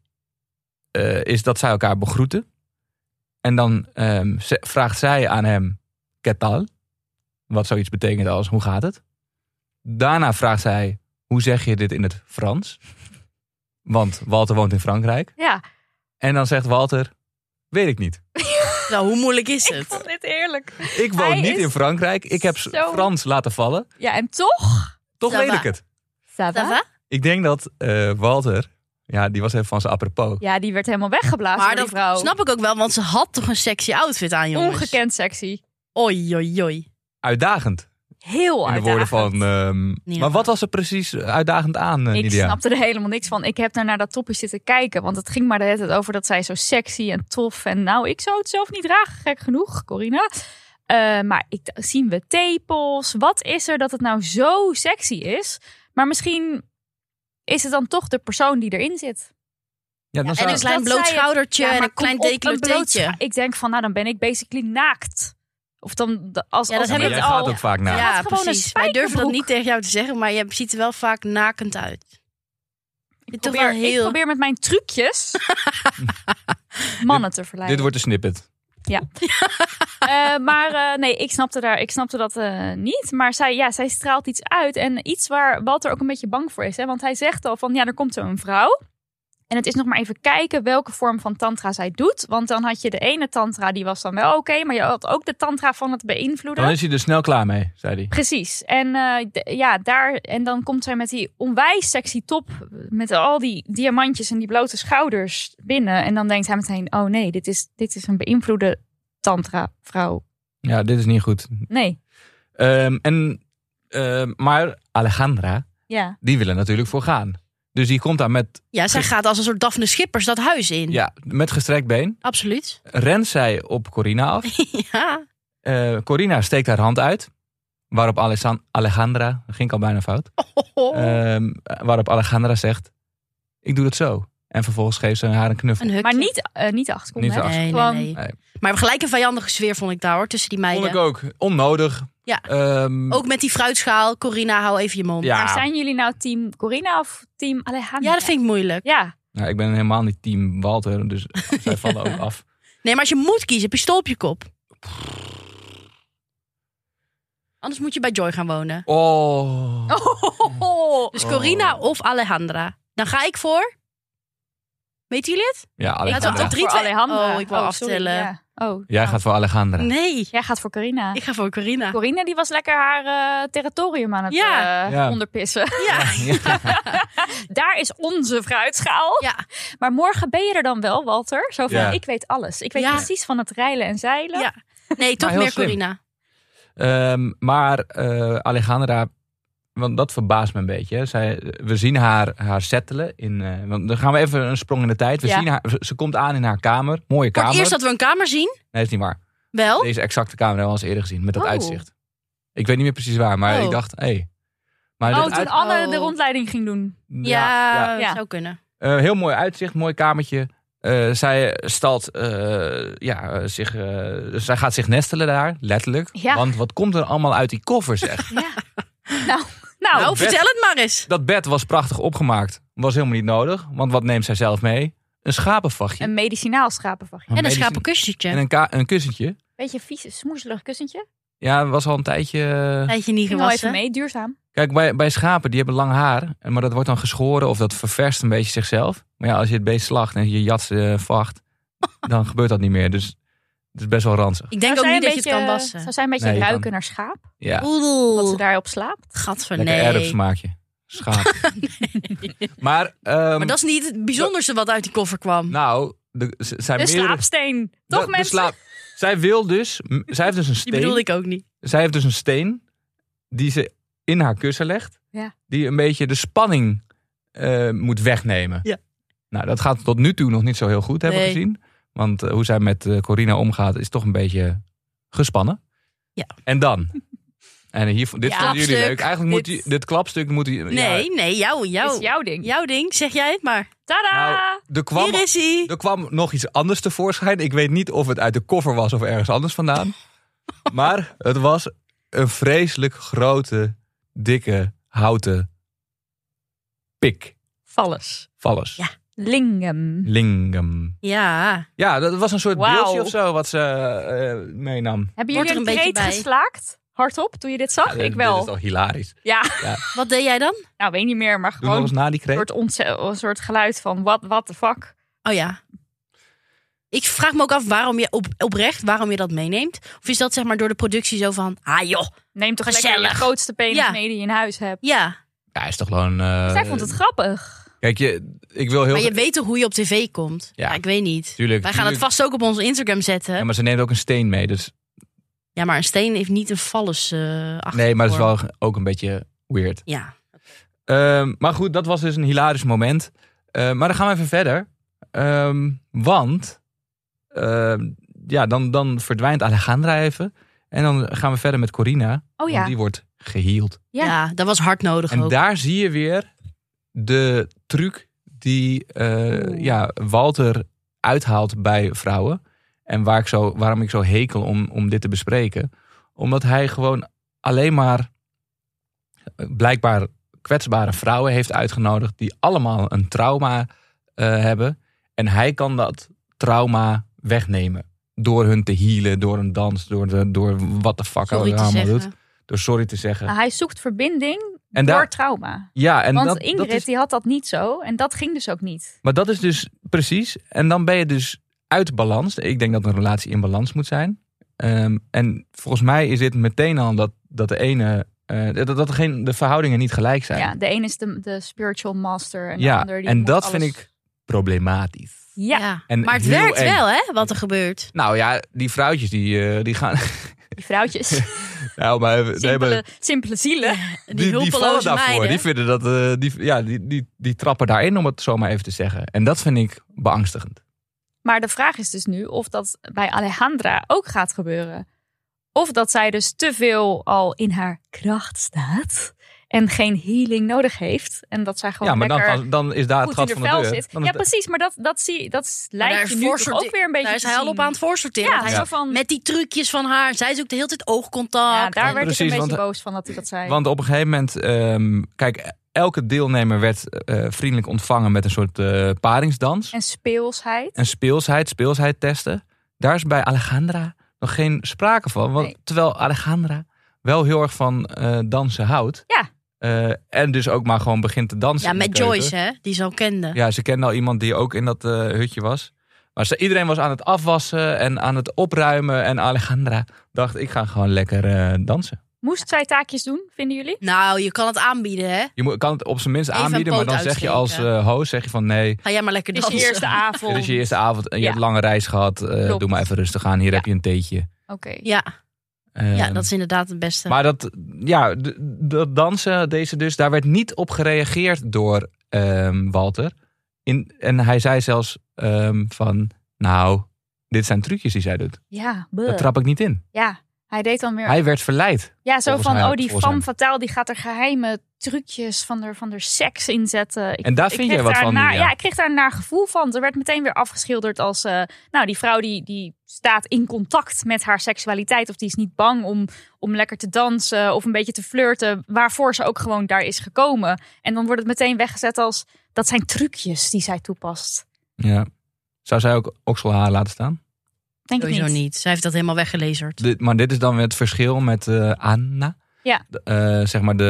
[SPEAKER 3] is dat zij elkaar begroeten. En dan vraagt zij aan hem, ¿qué tal? Wat zoiets betekent als, hoe gaat het? Daarna vraagt zij, hoe zeg je dit in het Frans? Want Walter woont in Frankrijk.
[SPEAKER 4] ja,
[SPEAKER 3] En dan zegt Walter, weet ik niet.
[SPEAKER 2] Nou, hoe moeilijk is
[SPEAKER 4] ik
[SPEAKER 2] het?
[SPEAKER 4] vond dit heerlijk.
[SPEAKER 3] Ik woon
[SPEAKER 4] Hij
[SPEAKER 3] niet
[SPEAKER 4] is
[SPEAKER 3] in Frankrijk. Ik heb
[SPEAKER 4] zo-
[SPEAKER 3] Frans laten vallen.
[SPEAKER 4] Ja, en toch?
[SPEAKER 3] Toch
[SPEAKER 2] Ça
[SPEAKER 3] weet
[SPEAKER 2] va.
[SPEAKER 3] ik het.
[SPEAKER 4] Ça va?
[SPEAKER 2] Ça va?
[SPEAKER 3] Ik denk dat Walter, die was even van zijn apropos.
[SPEAKER 4] Ja, die werd helemaal weggeblazen
[SPEAKER 2] Maar
[SPEAKER 4] door die
[SPEAKER 2] dat
[SPEAKER 4] vrouw.
[SPEAKER 2] snap ik ook wel, want ze had toch een sexy outfit aan, jongens.
[SPEAKER 4] Ongekend sexy.
[SPEAKER 2] Oei, oei, oei.
[SPEAKER 3] Uitdagend.
[SPEAKER 4] Heel
[SPEAKER 3] In de woorden
[SPEAKER 4] uitdagend.
[SPEAKER 3] van... maar wat was er precies uitdagend aan,
[SPEAKER 4] Ik
[SPEAKER 3] Nidia?
[SPEAKER 4] snapte er helemaal niks van. Ik heb daar naar dat topje zitten kijken. Want het ging maar de hele tijd over dat zij zo sexy en tof. En nou, ik zou het zelf niet dragen. Gek genoeg, Corina. Maar zien we tepels? Wat is er dat het nou zo sexy is? Maar misschien is het dan toch de persoon die erin zit.
[SPEAKER 3] Ja, dan
[SPEAKER 2] En
[SPEAKER 3] zou...
[SPEAKER 2] een klein
[SPEAKER 4] Dat
[SPEAKER 2] bloot
[SPEAKER 4] zei je.
[SPEAKER 2] schoudertje
[SPEAKER 4] Ja,
[SPEAKER 2] en
[SPEAKER 4] maar
[SPEAKER 2] een klein
[SPEAKER 4] kom op, een
[SPEAKER 2] decolleteetje.
[SPEAKER 4] Ik denk van, nou dan ben ik basically naakt. Of dan, als
[SPEAKER 2] Ja, dat
[SPEAKER 4] als
[SPEAKER 2] heb
[SPEAKER 3] maar
[SPEAKER 4] dit
[SPEAKER 3] jij
[SPEAKER 4] al...
[SPEAKER 3] gaat ook vaak naar.
[SPEAKER 4] Ja.
[SPEAKER 2] Ja,
[SPEAKER 4] gewoon een
[SPEAKER 2] precies. Wij durven dat
[SPEAKER 4] spijkerbroek.
[SPEAKER 2] niet tegen jou te zeggen, maar je ziet er wel vaak nakend uit.
[SPEAKER 4] Ik
[SPEAKER 2] toch wel
[SPEAKER 4] ik probeer met mijn trucjes mannen te verleiden.
[SPEAKER 3] Dit wordt een snippet.
[SPEAKER 4] Maar nee, ik snapte dat niet. Maar zij straalt iets uit. En iets waar Walter ook een beetje bang voor is. Hè? Want hij zegt al van, ja, er komt zo een vrouw. En het is nog maar even kijken welke vorm van tantra zij doet. Want dan had je de ene tantra, die was dan wel oké. Maar je had ook de tantra van het beïnvloeden.
[SPEAKER 3] Dan is hij er snel klaar mee, zei hij.
[SPEAKER 4] Precies. En en dan komt zij met die onwijs sexy top. Met al die diamantjes en die blote schouders binnen. En dan denkt hij meteen, oh nee, dit is een beïnvloede tantra vrouw.
[SPEAKER 3] Ja, dit is niet goed.
[SPEAKER 4] Nee.
[SPEAKER 3] Maar Alejandra,
[SPEAKER 4] Ja.
[SPEAKER 3] die wil er natuurlijk voor gaan. Dus die komt daar
[SPEAKER 2] Ja, zij gaat als een soort Daphne Schippers dat huis in.
[SPEAKER 3] met gestrekt been.
[SPEAKER 2] Absoluut.
[SPEAKER 3] Rent zij op Corina af.
[SPEAKER 2] Ja.
[SPEAKER 3] Corina steekt haar hand uit. Waarop Alejandra, dat ging ik al bijna fout. Waarop Alejandra zegt, ik doe het zo. En vervolgens geeft ze haar een knuffel.
[SPEAKER 2] Een hukje.
[SPEAKER 4] Maar niet de 8 seconden.
[SPEAKER 3] Niet de
[SPEAKER 4] hè?
[SPEAKER 3] 8
[SPEAKER 2] Nee,
[SPEAKER 4] Gewoon-
[SPEAKER 2] nee.
[SPEAKER 3] Nee.
[SPEAKER 2] Maar gelijk een vijandige sfeer vond ik daar hoor, tussen die meiden.
[SPEAKER 3] Vond ik ook. Onnodig.
[SPEAKER 2] Ja.
[SPEAKER 3] Ehm,
[SPEAKER 2] Ook met die fruitschaal. Corina, hou even je mond.
[SPEAKER 3] Ja.
[SPEAKER 4] Maar zijn jullie nou team Corina of team Alejandra?
[SPEAKER 2] Ja, dat vind ik moeilijk.
[SPEAKER 4] Ja.
[SPEAKER 3] nou, ik ben helemaal niet team Walter, dus zij vallen ook af.
[SPEAKER 2] Nee, maar als je moet kiezen, pistool op je kop. Anders moet je bij Joy gaan wonen.
[SPEAKER 3] Oh.
[SPEAKER 2] Dus Corina of Alejandra. Dan ga ik voor... Weten jullie het?
[SPEAKER 3] Ja,
[SPEAKER 2] Laten we
[SPEAKER 3] Alejandra.
[SPEAKER 2] op 3,
[SPEAKER 4] voor
[SPEAKER 2] 2...
[SPEAKER 4] Alejandra.
[SPEAKER 2] Oh, ik wil
[SPEAKER 4] sorry,
[SPEAKER 2] aftellen.
[SPEAKER 4] ja. Oh,
[SPEAKER 3] Jij gaat voor Alejandra.
[SPEAKER 2] Nee,
[SPEAKER 4] Jij gaat voor Corina.
[SPEAKER 2] ik ga voor Corina.
[SPEAKER 4] Corina die was lekker haar territorium aan het
[SPEAKER 3] Ja.
[SPEAKER 4] onderpissen.
[SPEAKER 2] Ja.
[SPEAKER 4] Daar is onze fruitschaal.
[SPEAKER 2] Ja.
[SPEAKER 4] Maar morgen ben je er dan wel, Walter? Zo van,
[SPEAKER 3] Ja.
[SPEAKER 4] ik weet alles. Ik weet
[SPEAKER 2] Ja.
[SPEAKER 4] precies van het reilen en zeilen.
[SPEAKER 2] Ja. Nee, toch
[SPEAKER 3] Maar heel
[SPEAKER 2] meer
[SPEAKER 3] slim.
[SPEAKER 2] Corina.
[SPEAKER 3] Maar Alejandra, want dat verbaast me een beetje. Hè. We zien haar settelen. Want dan gaan we even een sprong in de tijd. We
[SPEAKER 4] Ja.
[SPEAKER 3] zien haar, ze komt aan in haar kamer. Mooie
[SPEAKER 2] Voor
[SPEAKER 3] kamer.
[SPEAKER 2] het eerst dat we een kamer zien.
[SPEAKER 3] Nee, dat is niet waar.
[SPEAKER 2] Wel.
[SPEAKER 3] Deze exacte kamer hebben we al eens eerder gezien. Met dat
[SPEAKER 2] Oh.
[SPEAKER 3] uitzicht. Ik weet niet meer precies waar. Maar
[SPEAKER 2] Oh.
[SPEAKER 3] ik dacht, hé. Maar
[SPEAKER 4] Oh,
[SPEAKER 3] dat
[SPEAKER 4] toen Anne
[SPEAKER 2] Oh.
[SPEAKER 4] de rondleiding ging doen.
[SPEAKER 2] Ja,
[SPEAKER 4] Ja.
[SPEAKER 2] zou kunnen.
[SPEAKER 3] Heel mooi uitzicht, mooi kamertje. Zij stalt zij gaat zich nestelen daar, letterlijk.
[SPEAKER 4] Ja.
[SPEAKER 3] Want wat komt er allemaal uit die koffer, zeg?
[SPEAKER 4] Ja. nou,
[SPEAKER 2] Nou, vertel het maar eens.
[SPEAKER 3] Dat bed was prachtig opgemaakt. Was helemaal niet nodig. Want wat neemt zij zelf mee? Een schapenvachtje.
[SPEAKER 4] een medicinaal schapenvachtje.
[SPEAKER 2] En een
[SPEAKER 3] medicijn-
[SPEAKER 2] schapenkussentje.
[SPEAKER 3] En een kussentje.
[SPEAKER 4] Beetje vies, smoezelig kussentje.
[SPEAKER 3] Ja, was al een tijdje...
[SPEAKER 2] Tijdje niet
[SPEAKER 4] Ging wel even
[SPEAKER 2] gewassen.
[SPEAKER 4] mee, duurzaam.
[SPEAKER 3] Kijk, bij schapen, die hebben lang haar. Maar dat wordt dan geschoren of dat ververst een beetje zichzelf. Maar ja, als je het beest slacht en je jat vacht, dan gebeurt dat niet meer. Dus het is best wel ranzig.
[SPEAKER 2] Ik denk ook niet dat je het kan wassen.
[SPEAKER 4] Zou zij een beetje
[SPEAKER 3] Nee, je
[SPEAKER 4] ruiken
[SPEAKER 3] kan-
[SPEAKER 4] naar schaap?
[SPEAKER 3] Ja,
[SPEAKER 4] Dat ze
[SPEAKER 2] Oeh,
[SPEAKER 4] daarop slaapt?
[SPEAKER 2] gadver,
[SPEAKER 3] lekker
[SPEAKER 2] nee.
[SPEAKER 3] erpsmaakje. Schaap. Maar,
[SPEAKER 2] Maar dat is niet het bijzonderste wat uit die koffer kwam.
[SPEAKER 3] nou, zijn
[SPEAKER 4] De
[SPEAKER 3] meerdere...
[SPEAKER 4] slaapsteen. Toch
[SPEAKER 3] de
[SPEAKER 4] mensen?
[SPEAKER 3] Zij wil dus... Zij heeft dus een
[SPEAKER 2] Die
[SPEAKER 3] steen.
[SPEAKER 2] bedoelde ik ook niet.
[SPEAKER 3] Zij heeft dus een steen die ze in haar kussen legt.
[SPEAKER 4] Ja.
[SPEAKER 3] Die een beetje de spanning moet wegnemen.
[SPEAKER 2] Ja.
[SPEAKER 3] Nou, dat gaat tot nu toe nog niet zo heel goed, hebben we
[SPEAKER 2] Nee.
[SPEAKER 3] gezien. Want hoe zij met Corina omgaat is toch een beetje gespannen.
[SPEAKER 2] Ja.
[SPEAKER 3] En dan? En dit
[SPEAKER 2] Ja,
[SPEAKER 3] vonden jullie
[SPEAKER 2] klapstuk.
[SPEAKER 3] leuk. Eigenlijk moet dit klapstuk... Moet
[SPEAKER 2] Nee,
[SPEAKER 4] Is jouw ding.
[SPEAKER 2] jouw ding. Zeg jij het maar.
[SPEAKER 4] Tada!
[SPEAKER 3] Nou,
[SPEAKER 2] Hier is hij.
[SPEAKER 3] er kwam nog iets anders tevoorschijn. Ik weet niet of het uit de koffer was of ergens anders vandaan. Maar het was een vreselijk grote, dikke, houten pik.
[SPEAKER 4] Vallus.
[SPEAKER 3] Vallus.
[SPEAKER 2] Ja.
[SPEAKER 4] Lingam.
[SPEAKER 3] Lingam.
[SPEAKER 2] Ja.
[SPEAKER 3] Ja, dat was een soort
[SPEAKER 4] Wauw.
[SPEAKER 3] beeldje of zo wat ze meenam.
[SPEAKER 4] Hebben
[SPEAKER 2] Wordt
[SPEAKER 4] jullie
[SPEAKER 2] er
[SPEAKER 4] een
[SPEAKER 2] een beetje
[SPEAKER 4] kreet
[SPEAKER 2] bij.
[SPEAKER 4] geslaakt? Hardop, toen je dit zag?
[SPEAKER 3] Ja,
[SPEAKER 4] Ik wel.
[SPEAKER 3] Dit is toch hilarisch.
[SPEAKER 4] Ja,
[SPEAKER 2] Wat deed jij dan?
[SPEAKER 4] nou weet niet meer, maar
[SPEAKER 3] Doe nog
[SPEAKER 4] gewoon
[SPEAKER 3] eens na die
[SPEAKER 4] een
[SPEAKER 3] kreet.
[SPEAKER 4] soort geluid van what the fuck.
[SPEAKER 2] Oh ja. Ik vraag me ook af waarom je oprecht waarom je dat meeneemt. Of is dat zeg maar door de productie zo van... Ah joh,
[SPEAKER 4] Neem toch lekker
[SPEAKER 2] Gezellig.
[SPEAKER 4] je grootste penis
[SPEAKER 2] Ja.
[SPEAKER 4] mee die je in huis hebt.
[SPEAKER 2] ja.
[SPEAKER 3] Ja, is toch gewoon...
[SPEAKER 4] Zij vond het grappig.
[SPEAKER 3] Kijk, ik wil heel...
[SPEAKER 2] Maar je weet toch hoe je op tv komt?
[SPEAKER 3] Ja.
[SPEAKER 2] Ja, ik weet niet.
[SPEAKER 3] Tuurlijk,
[SPEAKER 2] Wij gaan het vast ook op onze Instagram zetten.
[SPEAKER 3] Ja, maar ze neemt ook een steen mee. Dus...
[SPEAKER 2] Ja, maar een steen heeft niet een vallus
[SPEAKER 3] Nee, maar dat is wel ook een beetje weird.
[SPEAKER 2] Ja.
[SPEAKER 3] Maar goed, dat was dus een hilarisch moment. Maar dan gaan we even verder. Want dan verdwijnt Alejandra even. En dan gaan we verder met Corina.
[SPEAKER 4] Oh ja.
[SPEAKER 3] Want die wordt geheeld.
[SPEAKER 4] Ja.
[SPEAKER 2] Ja, dat was hard nodig
[SPEAKER 3] En
[SPEAKER 2] ook.
[SPEAKER 3] daar zie je weer de truc die Walter uithaalt bij vrouwen. En waarom ik zo hekel om dit te bespreken. Omdat hij gewoon alleen maar blijkbaar kwetsbare vrouwen heeft uitgenodigd. Die allemaal een trauma hebben. En hij kan dat trauma wegnemen. Door hun te healen, door een dans, door wat de fuck hij allemaal doet. Door sorry te zeggen.
[SPEAKER 4] Hij zoekt verbinding
[SPEAKER 3] En
[SPEAKER 4] door trauma.
[SPEAKER 3] Ja, en
[SPEAKER 4] Want Ingrid die had dat niet zo. En dat ging dus ook niet.
[SPEAKER 3] Maar dat is dus precies. En dan ben je dus uit balans. Ik denk dat een relatie in balans moet zijn. En volgens mij is dit meteen al dat de ene... de verhoudingen niet gelijk zijn.
[SPEAKER 4] Ja, de ene is de spiritual master. En
[SPEAKER 3] ja,
[SPEAKER 4] de ander die
[SPEAKER 3] en
[SPEAKER 4] moet
[SPEAKER 3] dat
[SPEAKER 4] alles...
[SPEAKER 3] vind ik problematisch.
[SPEAKER 4] Ja.
[SPEAKER 3] En
[SPEAKER 2] Maar het
[SPEAKER 3] heel
[SPEAKER 2] werkt
[SPEAKER 3] eng.
[SPEAKER 2] wel, hè? Wat er gebeurt.
[SPEAKER 3] Nou ja, die vrouwtjes die gaan...
[SPEAKER 4] Die vrouwtjes.
[SPEAKER 3] Nou, maar
[SPEAKER 4] Simpele zielen.
[SPEAKER 2] Die
[SPEAKER 3] vallen
[SPEAKER 2] hulpeloze
[SPEAKER 3] daarvoor.
[SPEAKER 2] meiden.
[SPEAKER 3] Die vinden dat... Die trappen daarin, om het zo maar even te zeggen. En dat vind ik beangstigend.
[SPEAKER 4] Maar de vraag is dus nu of dat bij Alejandra ook gaat gebeuren. Of dat zij dus te veel al in haar kracht staat. En geen healing nodig heeft. En dat zij gewoon
[SPEAKER 3] Ja, maar
[SPEAKER 4] lekker
[SPEAKER 3] dan is daar het
[SPEAKER 4] goed
[SPEAKER 3] gat
[SPEAKER 4] in
[SPEAKER 3] van
[SPEAKER 4] de
[SPEAKER 3] de
[SPEAKER 4] vel
[SPEAKER 3] deur.
[SPEAKER 4] zit.
[SPEAKER 3] Dan
[SPEAKER 4] Ja,
[SPEAKER 3] is
[SPEAKER 4] precies. Maar dat lijkt je nu toch ook weer een beetje
[SPEAKER 2] Daar is
[SPEAKER 4] te
[SPEAKER 2] hij al
[SPEAKER 4] zien.
[SPEAKER 2] op aan het voorsorteren.
[SPEAKER 4] Ja,
[SPEAKER 2] Want hij
[SPEAKER 4] zo van...
[SPEAKER 2] met die trucjes van haar. Zij zoekt de hele tijd oogcontact.
[SPEAKER 4] Ja, daar werd ik
[SPEAKER 3] Precies,
[SPEAKER 4] een beetje
[SPEAKER 3] want-
[SPEAKER 4] boos van dat hij dat zei.
[SPEAKER 3] Want op een gegeven moment... kijk, elke deelnemer werd vriendelijk ontvangen met een soort paringsdans.
[SPEAKER 4] En speelsheid.
[SPEAKER 3] En speelsheid testen. Daar is bij Alejandra nog geen sprake van. Want,
[SPEAKER 4] Nee.
[SPEAKER 3] Terwijl Alejandra wel heel erg van dansen houdt.
[SPEAKER 4] Ja.
[SPEAKER 3] En dus ook maar gewoon begint te dansen.
[SPEAKER 2] Ja,
[SPEAKER 3] in de
[SPEAKER 2] met
[SPEAKER 3] keuken.
[SPEAKER 2] Joyce, hè? Die ze al kende.
[SPEAKER 3] Ja, ze kende al iemand die ook in dat hutje was. Maar iedereen was aan het afwassen en aan het opruimen. En Alejandra dacht, ik ga gewoon lekker dansen.
[SPEAKER 4] Moest zij taakjes doen, vinden jullie?
[SPEAKER 2] Nou, je kan het aanbieden, hè?
[SPEAKER 3] Je kan het op zijn minst
[SPEAKER 2] Even een
[SPEAKER 3] aanbieden, maar
[SPEAKER 2] poot
[SPEAKER 3] dan zeg je als
[SPEAKER 2] uitsteken.
[SPEAKER 3] host zeg je van nee.
[SPEAKER 2] Ga jij maar lekker
[SPEAKER 4] Dit is
[SPEAKER 2] dansen.
[SPEAKER 4] je eerste avond.
[SPEAKER 3] Dit is je eerste avond en je
[SPEAKER 4] Ja.
[SPEAKER 3] hebt een lange reis gehad. Doe maar even rustig aan. Hier
[SPEAKER 4] Ja.
[SPEAKER 3] heb je een theetje.
[SPEAKER 4] Oké.
[SPEAKER 2] Ja, dat is inderdaad het beste.
[SPEAKER 3] Maar dat dansen, daar werd niet op gereageerd door Walter. En hij zei zelfs van, nou, dit zijn trucjes die zij doet.
[SPEAKER 4] Ja,
[SPEAKER 3] Daar trap ik niet in.
[SPEAKER 4] ja, hij deed dan weer...
[SPEAKER 3] Hij werd verleid.
[SPEAKER 4] Ja, zo
[SPEAKER 3] volgens
[SPEAKER 4] van,
[SPEAKER 3] mij-
[SPEAKER 4] die
[SPEAKER 3] volgens
[SPEAKER 4] femme
[SPEAKER 3] hem.
[SPEAKER 4] fatale die gaat er geheime trucjes van de seks inzetten.
[SPEAKER 3] En daar vind
[SPEAKER 4] kreeg
[SPEAKER 3] jij wat
[SPEAKER 4] daar
[SPEAKER 3] van nu,
[SPEAKER 4] naar-
[SPEAKER 3] ja.
[SPEAKER 4] Ja, ik kreeg daar een naar gevoel van. Er werd meteen weer afgeschilderd als... die vrouw die staat in contact met haar seksualiteit. Of die is niet bang om lekker te dansen of een beetje te flirten. Waarvoor ze ook gewoon daar is gekomen. En dan wordt het meteen weggezet als... Dat zijn trucjes die zij toepast.
[SPEAKER 3] Ja. Zou zij ook okselhaar laten staan?
[SPEAKER 4] Denk ik
[SPEAKER 2] Sowieso
[SPEAKER 4] niet.
[SPEAKER 2] niet. Zij heeft dat helemaal weggelezerd.
[SPEAKER 3] Maar dit is dan weer het verschil met Anna.
[SPEAKER 4] Ja.
[SPEAKER 3] Zeg maar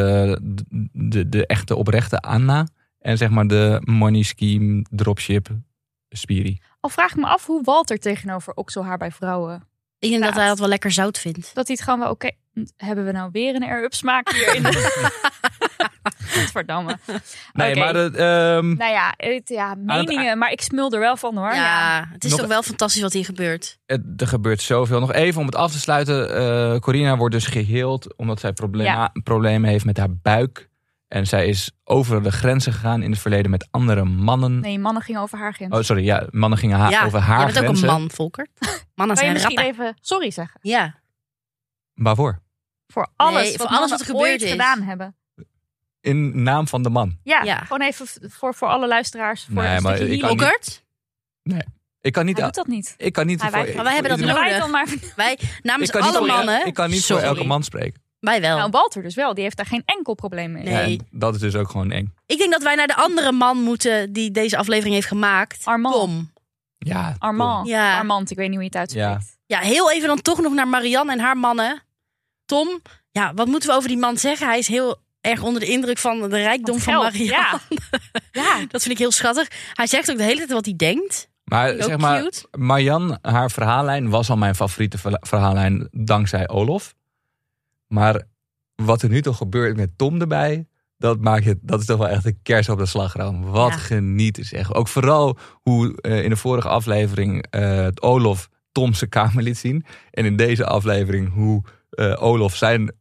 [SPEAKER 3] de echte oprechte Anna. En zeg maar de money scheme dropship Spiri.
[SPEAKER 4] Al vraag ik me af hoe Walter tegenover okselhaar bij vrouwen...
[SPEAKER 2] Ik denk dat
[SPEAKER 4] Ja.
[SPEAKER 2] hij dat wel lekker zout vindt.
[SPEAKER 4] Dat hij het gewoon wel oké... Hebben we nou weer een air-up smaak hier in de... Godverdamme.
[SPEAKER 3] Nee,
[SPEAKER 4] Oké.
[SPEAKER 3] maar
[SPEAKER 4] Nou ja, meningen, maar ik smul er wel van hoor.
[SPEAKER 2] Ja, het is
[SPEAKER 3] Nog-
[SPEAKER 2] toch wel fantastisch wat hier gebeurt.
[SPEAKER 3] er gebeurt zoveel. Nog even om het af te sluiten. Corina wordt dus geheeld omdat zij problemen heeft met haar buik. En zij is over de grenzen gegaan in het verleden met andere mannen.
[SPEAKER 4] Nee, mannen gingen over haar grens.
[SPEAKER 3] Oh, sorry. Ja, mannen gingen over haar
[SPEAKER 2] jij bent ook
[SPEAKER 3] grenzen.
[SPEAKER 2] een man, Volker. Mannen
[SPEAKER 4] Kan je
[SPEAKER 2] zijn
[SPEAKER 4] misschien
[SPEAKER 2] rappen.
[SPEAKER 4] even sorry zeggen?
[SPEAKER 2] Ja.
[SPEAKER 3] Waarvoor?
[SPEAKER 4] Voor alles,
[SPEAKER 2] Nee, voor
[SPEAKER 4] wat
[SPEAKER 2] alles
[SPEAKER 4] mannen
[SPEAKER 2] wat er gebeurd
[SPEAKER 4] ooit
[SPEAKER 2] is.
[SPEAKER 4] gedaan hebben.
[SPEAKER 3] In naam van de man.
[SPEAKER 4] Ja,
[SPEAKER 2] Ja.
[SPEAKER 4] gewoon even voor alle luisteraars. Voor
[SPEAKER 3] Nee,
[SPEAKER 4] een
[SPEAKER 3] maar
[SPEAKER 4] stukje
[SPEAKER 3] ik kan
[SPEAKER 4] healing.
[SPEAKER 2] Volkert?
[SPEAKER 3] Ik kan niet...
[SPEAKER 4] Hij doet dat niet.
[SPEAKER 3] Ik kan niet
[SPEAKER 4] Hij
[SPEAKER 3] voor-
[SPEAKER 4] wijkt.
[SPEAKER 2] Maar wij hebben dat
[SPEAKER 4] Zullen wij het
[SPEAKER 2] nodig.
[SPEAKER 4] dan maar...
[SPEAKER 2] Wij, namens
[SPEAKER 3] ik kan niet
[SPEAKER 2] alle
[SPEAKER 3] voor-
[SPEAKER 2] mannen.
[SPEAKER 3] Ik kan niet
[SPEAKER 2] Sorry.
[SPEAKER 3] voor elke man spreken.
[SPEAKER 2] Wij wel.
[SPEAKER 4] Nou, Walter dus wel. Die heeft daar geen enkel probleem mee.
[SPEAKER 2] Nee.
[SPEAKER 3] Ja, en dat is dus ook gewoon eng.
[SPEAKER 2] Ik denk dat wij naar de andere man moeten die deze aflevering heeft gemaakt.
[SPEAKER 4] Armand.
[SPEAKER 2] Tom.
[SPEAKER 3] Ja,
[SPEAKER 4] Armand.
[SPEAKER 2] Ja.
[SPEAKER 4] Armand, ik weet niet hoe je het uitspreekt.
[SPEAKER 2] Ja, heel even dan toch nog naar Marianne en haar mannen. Tom, ja, wat moeten we over die man zeggen? Hij is heel erg onder de indruk van de rijkdom
[SPEAKER 4] Want
[SPEAKER 2] van
[SPEAKER 4] geld,
[SPEAKER 2] Marianne.
[SPEAKER 4] Ja.
[SPEAKER 2] Dat vind ik heel schattig. Hij zegt ook de hele tijd wat hij denkt.
[SPEAKER 3] Maar
[SPEAKER 2] Ook
[SPEAKER 3] zeg maar,
[SPEAKER 2] cute.
[SPEAKER 3] Marianne, haar verhaallijn was al mijn favoriete verhaallijn dankzij Olof. Maar wat er nu toch gebeurt met Tom erbij, dat is toch wel echt een kers op de slagroom. Wat
[SPEAKER 2] Ja.
[SPEAKER 3] genieten zeg. Ook vooral hoe in de vorige aflevering Olof Tom zijn kamer liet zien. En in deze aflevering hoe Olof zijn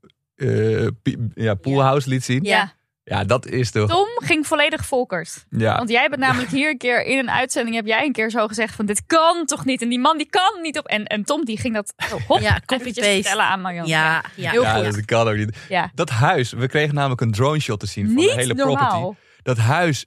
[SPEAKER 3] poolhouse liet zien.
[SPEAKER 4] Ja.
[SPEAKER 3] Ja, dat is toch...
[SPEAKER 4] Tom ging volledig Volkert.
[SPEAKER 3] Ja.
[SPEAKER 4] Want jij bent namelijk hier een keer in een uitzending... heb jij een keer zo gezegd van dit kan toch niet? En die man die kan niet op... En Tom die ging dat hop,
[SPEAKER 2] Ja,
[SPEAKER 4] eventjes
[SPEAKER 2] copy-paste.
[SPEAKER 4] vertellen aan Marianne.
[SPEAKER 2] Ja.
[SPEAKER 4] Heel
[SPEAKER 3] Ja,
[SPEAKER 4] goed.
[SPEAKER 3] dat kan ook niet.
[SPEAKER 4] Ja.
[SPEAKER 3] Dat huis, we kregen namelijk een drone shot te zien van
[SPEAKER 4] Niet
[SPEAKER 3] de hele
[SPEAKER 4] normaal.
[SPEAKER 3] property. Dat huis is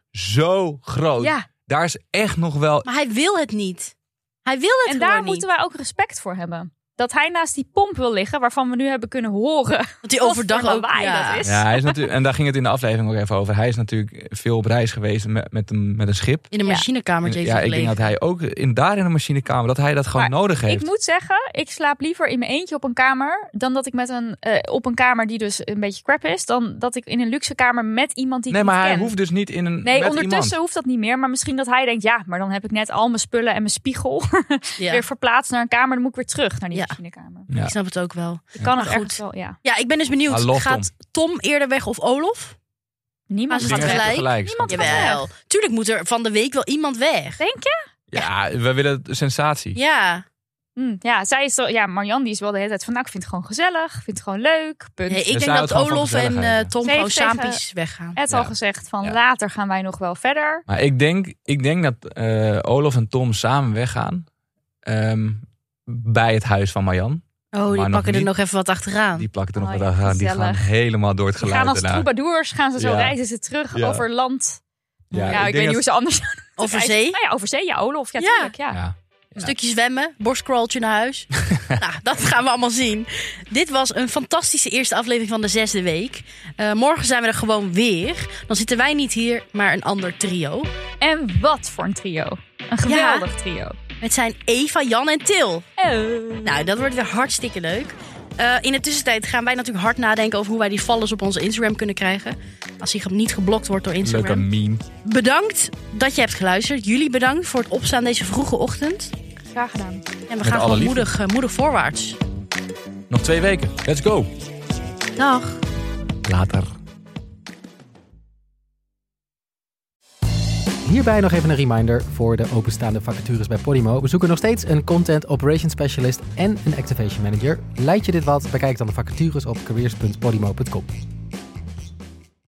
[SPEAKER 3] zo groot.
[SPEAKER 4] Ja.
[SPEAKER 3] Daar is echt nog wel...
[SPEAKER 2] Maar hij wil het niet. Hij wil het
[SPEAKER 4] En
[SPEAKER 2] gewoon
[SPEAKER 4] daar
[SPEAKER 2] niet.
[SPEAKER 4] moeten wij ook respect voor hebben. Dat hij naast die pomp wil liggen, waarvan we nu hebben kunnen horen.
[SPEAKER 2] Dat hij overdag
[SPEAKER 4] wat voor
[SPEAKER 2] ook...
[SPEAKER 4] lawaai dat is.
[SPEAKER 3] Ja, hij is natuurlijk, en daar ging het in de aflevering ook even over. Hij is natuurlijk veel op reis geweest met een schip.
[SPEAKER 2] In de machinekamer.
[SPEAKER 3] Ja, ik denk dat hij ook daar in de machinekamer, dat hij dat gewoon
[SPEAKER 4] Maar
[SPEAKER 3] nodig heeft.
[SPEAKER 4] Ik moet zeggen, ik slaap liever in mijn eentje op een kamer dan dat ik op een kamer die dus een beetje crap is, dan dat ik in een luxe kamer met iemand die ik
[SPEAKER 3] Nee, maar
[SPEAKER 4] niet
[SPEAKER 3] hij
[SPEAKER 4] ken.
[SPEAKER 3] hoeft dus niet in een
[SPEAKER 4] Nee,
[SPEAKER 3] met
[SPEAKER 4] ondertussen
[SPEAKER 3] iemand.
[SPEAKER 4] hoeft dat niet meer. Maar misschien dat hij denkt, ja, maar dan heb ik net al mijn spullen en mijn spiegel
[SPEAKER 2] Ja.
[SPEAKER 4] weer verplaatst naar een kamer. Dan moet ik weer terug naar die
[SPEAKER 2] Ja.
[SPEAKER 4] machinekamer.
[SPEAKER 3] Ja.
[SPEAKER 2] Ik snap het ook wel.
[SPEAKER 4] Ik kan
[SPEAKER 2] Maar
[SPEAKER 4] het
[SPEAKER 2] goed.
[SPEAKER 4] ergens wel, ja.
[SPEAKER 2] Ja, ik ben dus benieuwd.
[SPEAKER 3] Hallo,
[SPEAKER 2] Gaat Tom eerder weg of Olof?
[SPEAKER 4] Niemand
[SPEAKER 2] Maar
[SPEAKER 4] gaat
[SPEAKER 2] ze
[SPEAKER 4] weg.
[SPEAKER 2] tegelijk?
[SPEAKER 3] Tegelijk.
[SPEAKER 4] Niemand gaat
[SPEAKER 2] Jawel.
[SPEAKER 4] weg.
[SPEAKER 2] Tuurlijk moet er van de week wel iemand weg.
[SPEAKER 4] Denk je?
[SPEAKER 3] Ja, we willen sensatie.
[SPEAKER 2] Ja.
[SPEAKER 4] Ja, zij is zo, ja, Marjan die is wel de hele tijd van, nou, ik vind het gewoon gezellig. Ik vind het gewoon leuk. Punt.
[SPEAKER 2] Nee,
[SPEAKER 3] Dus
[SPEAKER 2] ik denk
[SPEAKER 3] zij houdt
[SPEAKER 2] dat
[SPEAKER 3] gewoon van
[SPEAKER 2] Olof en
[SPEAKER 3] gezelligheid,
[SPEAKER 2] Tom
[SPEAKER 4] Ze
[SPEAKER 2] gewoon
[SPEAKER 4] heeft tegen-
[SPEAKER 2] saampies weggaan.
[SPEAKER 4] Het
[SPEAKER 3] Ja.
[SPEAKER 4] al gezegd van
[SPEAKER 3] Ja.
[SPEAKER 4] later gaan wij nog wel verder.
[SPEAKER 3] Maar ik denk dat Olof en Tom samen weggaan bij het huis van Marjan.
[SPEAKER 2] Oh, die
[SPEAKER 3] nog
[SPEAKER 2] pakken er
[SPEAKER 3] niet.
[SPEAKER 2] nog even wat achteraan.
[SPEAKER 3] Die plakken er nog
[SPEAKER 4] Oh
[SPEAKER 3] wat
[SPEAKER 4] ja,
[SPEAKER 3] aan. Die gaan
[SPEAKER 4] gezellig.
[SPEAKER 3] helemaal door het
[SPEAKER 4] Die
[SPEAKER 3] geluid
[SPEAKER 4] gaan als
[SPEAKER 3] daarna.
[SPEAKER 4] troubadours, gaan ze zo
[SPEAKER 3] Ja.
[SPEAKER 4] reizen ze terug
[SPEAKER 3] Ja.
[SPEAKER 4] over land. Ja, ik
[SPEAKER 3] denk
[SPEAKER 4] weet niet
[SPEAKER 3] dat-
[SPEAKER 4] hoe ze anders
[SPEAKER 2] Over
[SPEAKER 4] reizen.
[SPEAKER 2] zee.
[SPEAKER 4] Nou ja, over zee, ja, Olof. Ja,
[SPEAKER 2] Ja.
[SPEAKER 4] tuurlijk, ja.
[SPEAKER 3] Ja.
[SPEAKER 2] Een stukje zwemmen, borstcrawltje naar huis. Nou, dat gaan we allemaal zien. Dit was een fantastische eerste aflevering van de 6e week. Morgen zijn we er gewoon weer. Dan zitten wij niet hier, maar een ander trio.
[SPEAKER 4] En wat voor een trio. Een geweldig trio.
[SPEAKER 2] Het zijn Eva, Jan en Til.
[SPEAKER 4] Oh.
[SPEAKER 2] Nou, dat wordt weer hartstikke leuk. In de tussentijd gaan wij natuurlijk hard nadenken over hoe wij die followers op onze Instagram kunnen krijgen. Als die niet geblokt wordt door
[SPEAKER 3] Leuke
[SPEAKER 2] Instagram.
[SPEAKER 3] meme.
[SPEAKER 2] Bedankt dat je hebt geluisterd. Jullie bedankt voor het opstaan deze vroege ochtend.
[SPEAKER 4] Graag gedaan.
[SPEAKER 2] En we
[SPEAKER 3] Met
[SPEAKER 2] gaan
[SPEAKER 3] alle
[SPEAKER 2] gewoon
[SPEAKER 3] liefde.
[SPEAKER 2] moedig voorwaarts.
[SPEAKER 3] Nog 2 weken. Let's go.
[SPEAKER 2] Dag.
[SPEAKER 3] Later.
[SPEAKER 1] Hierbij nog even een reminder voor de openstaande vacatures bij Podimo. We zoeken nog steeds een Content Operations Specialist en een Activation Manager. Lijkt je dit wat? Bekijk dan de vacatures op careers.podimo.com.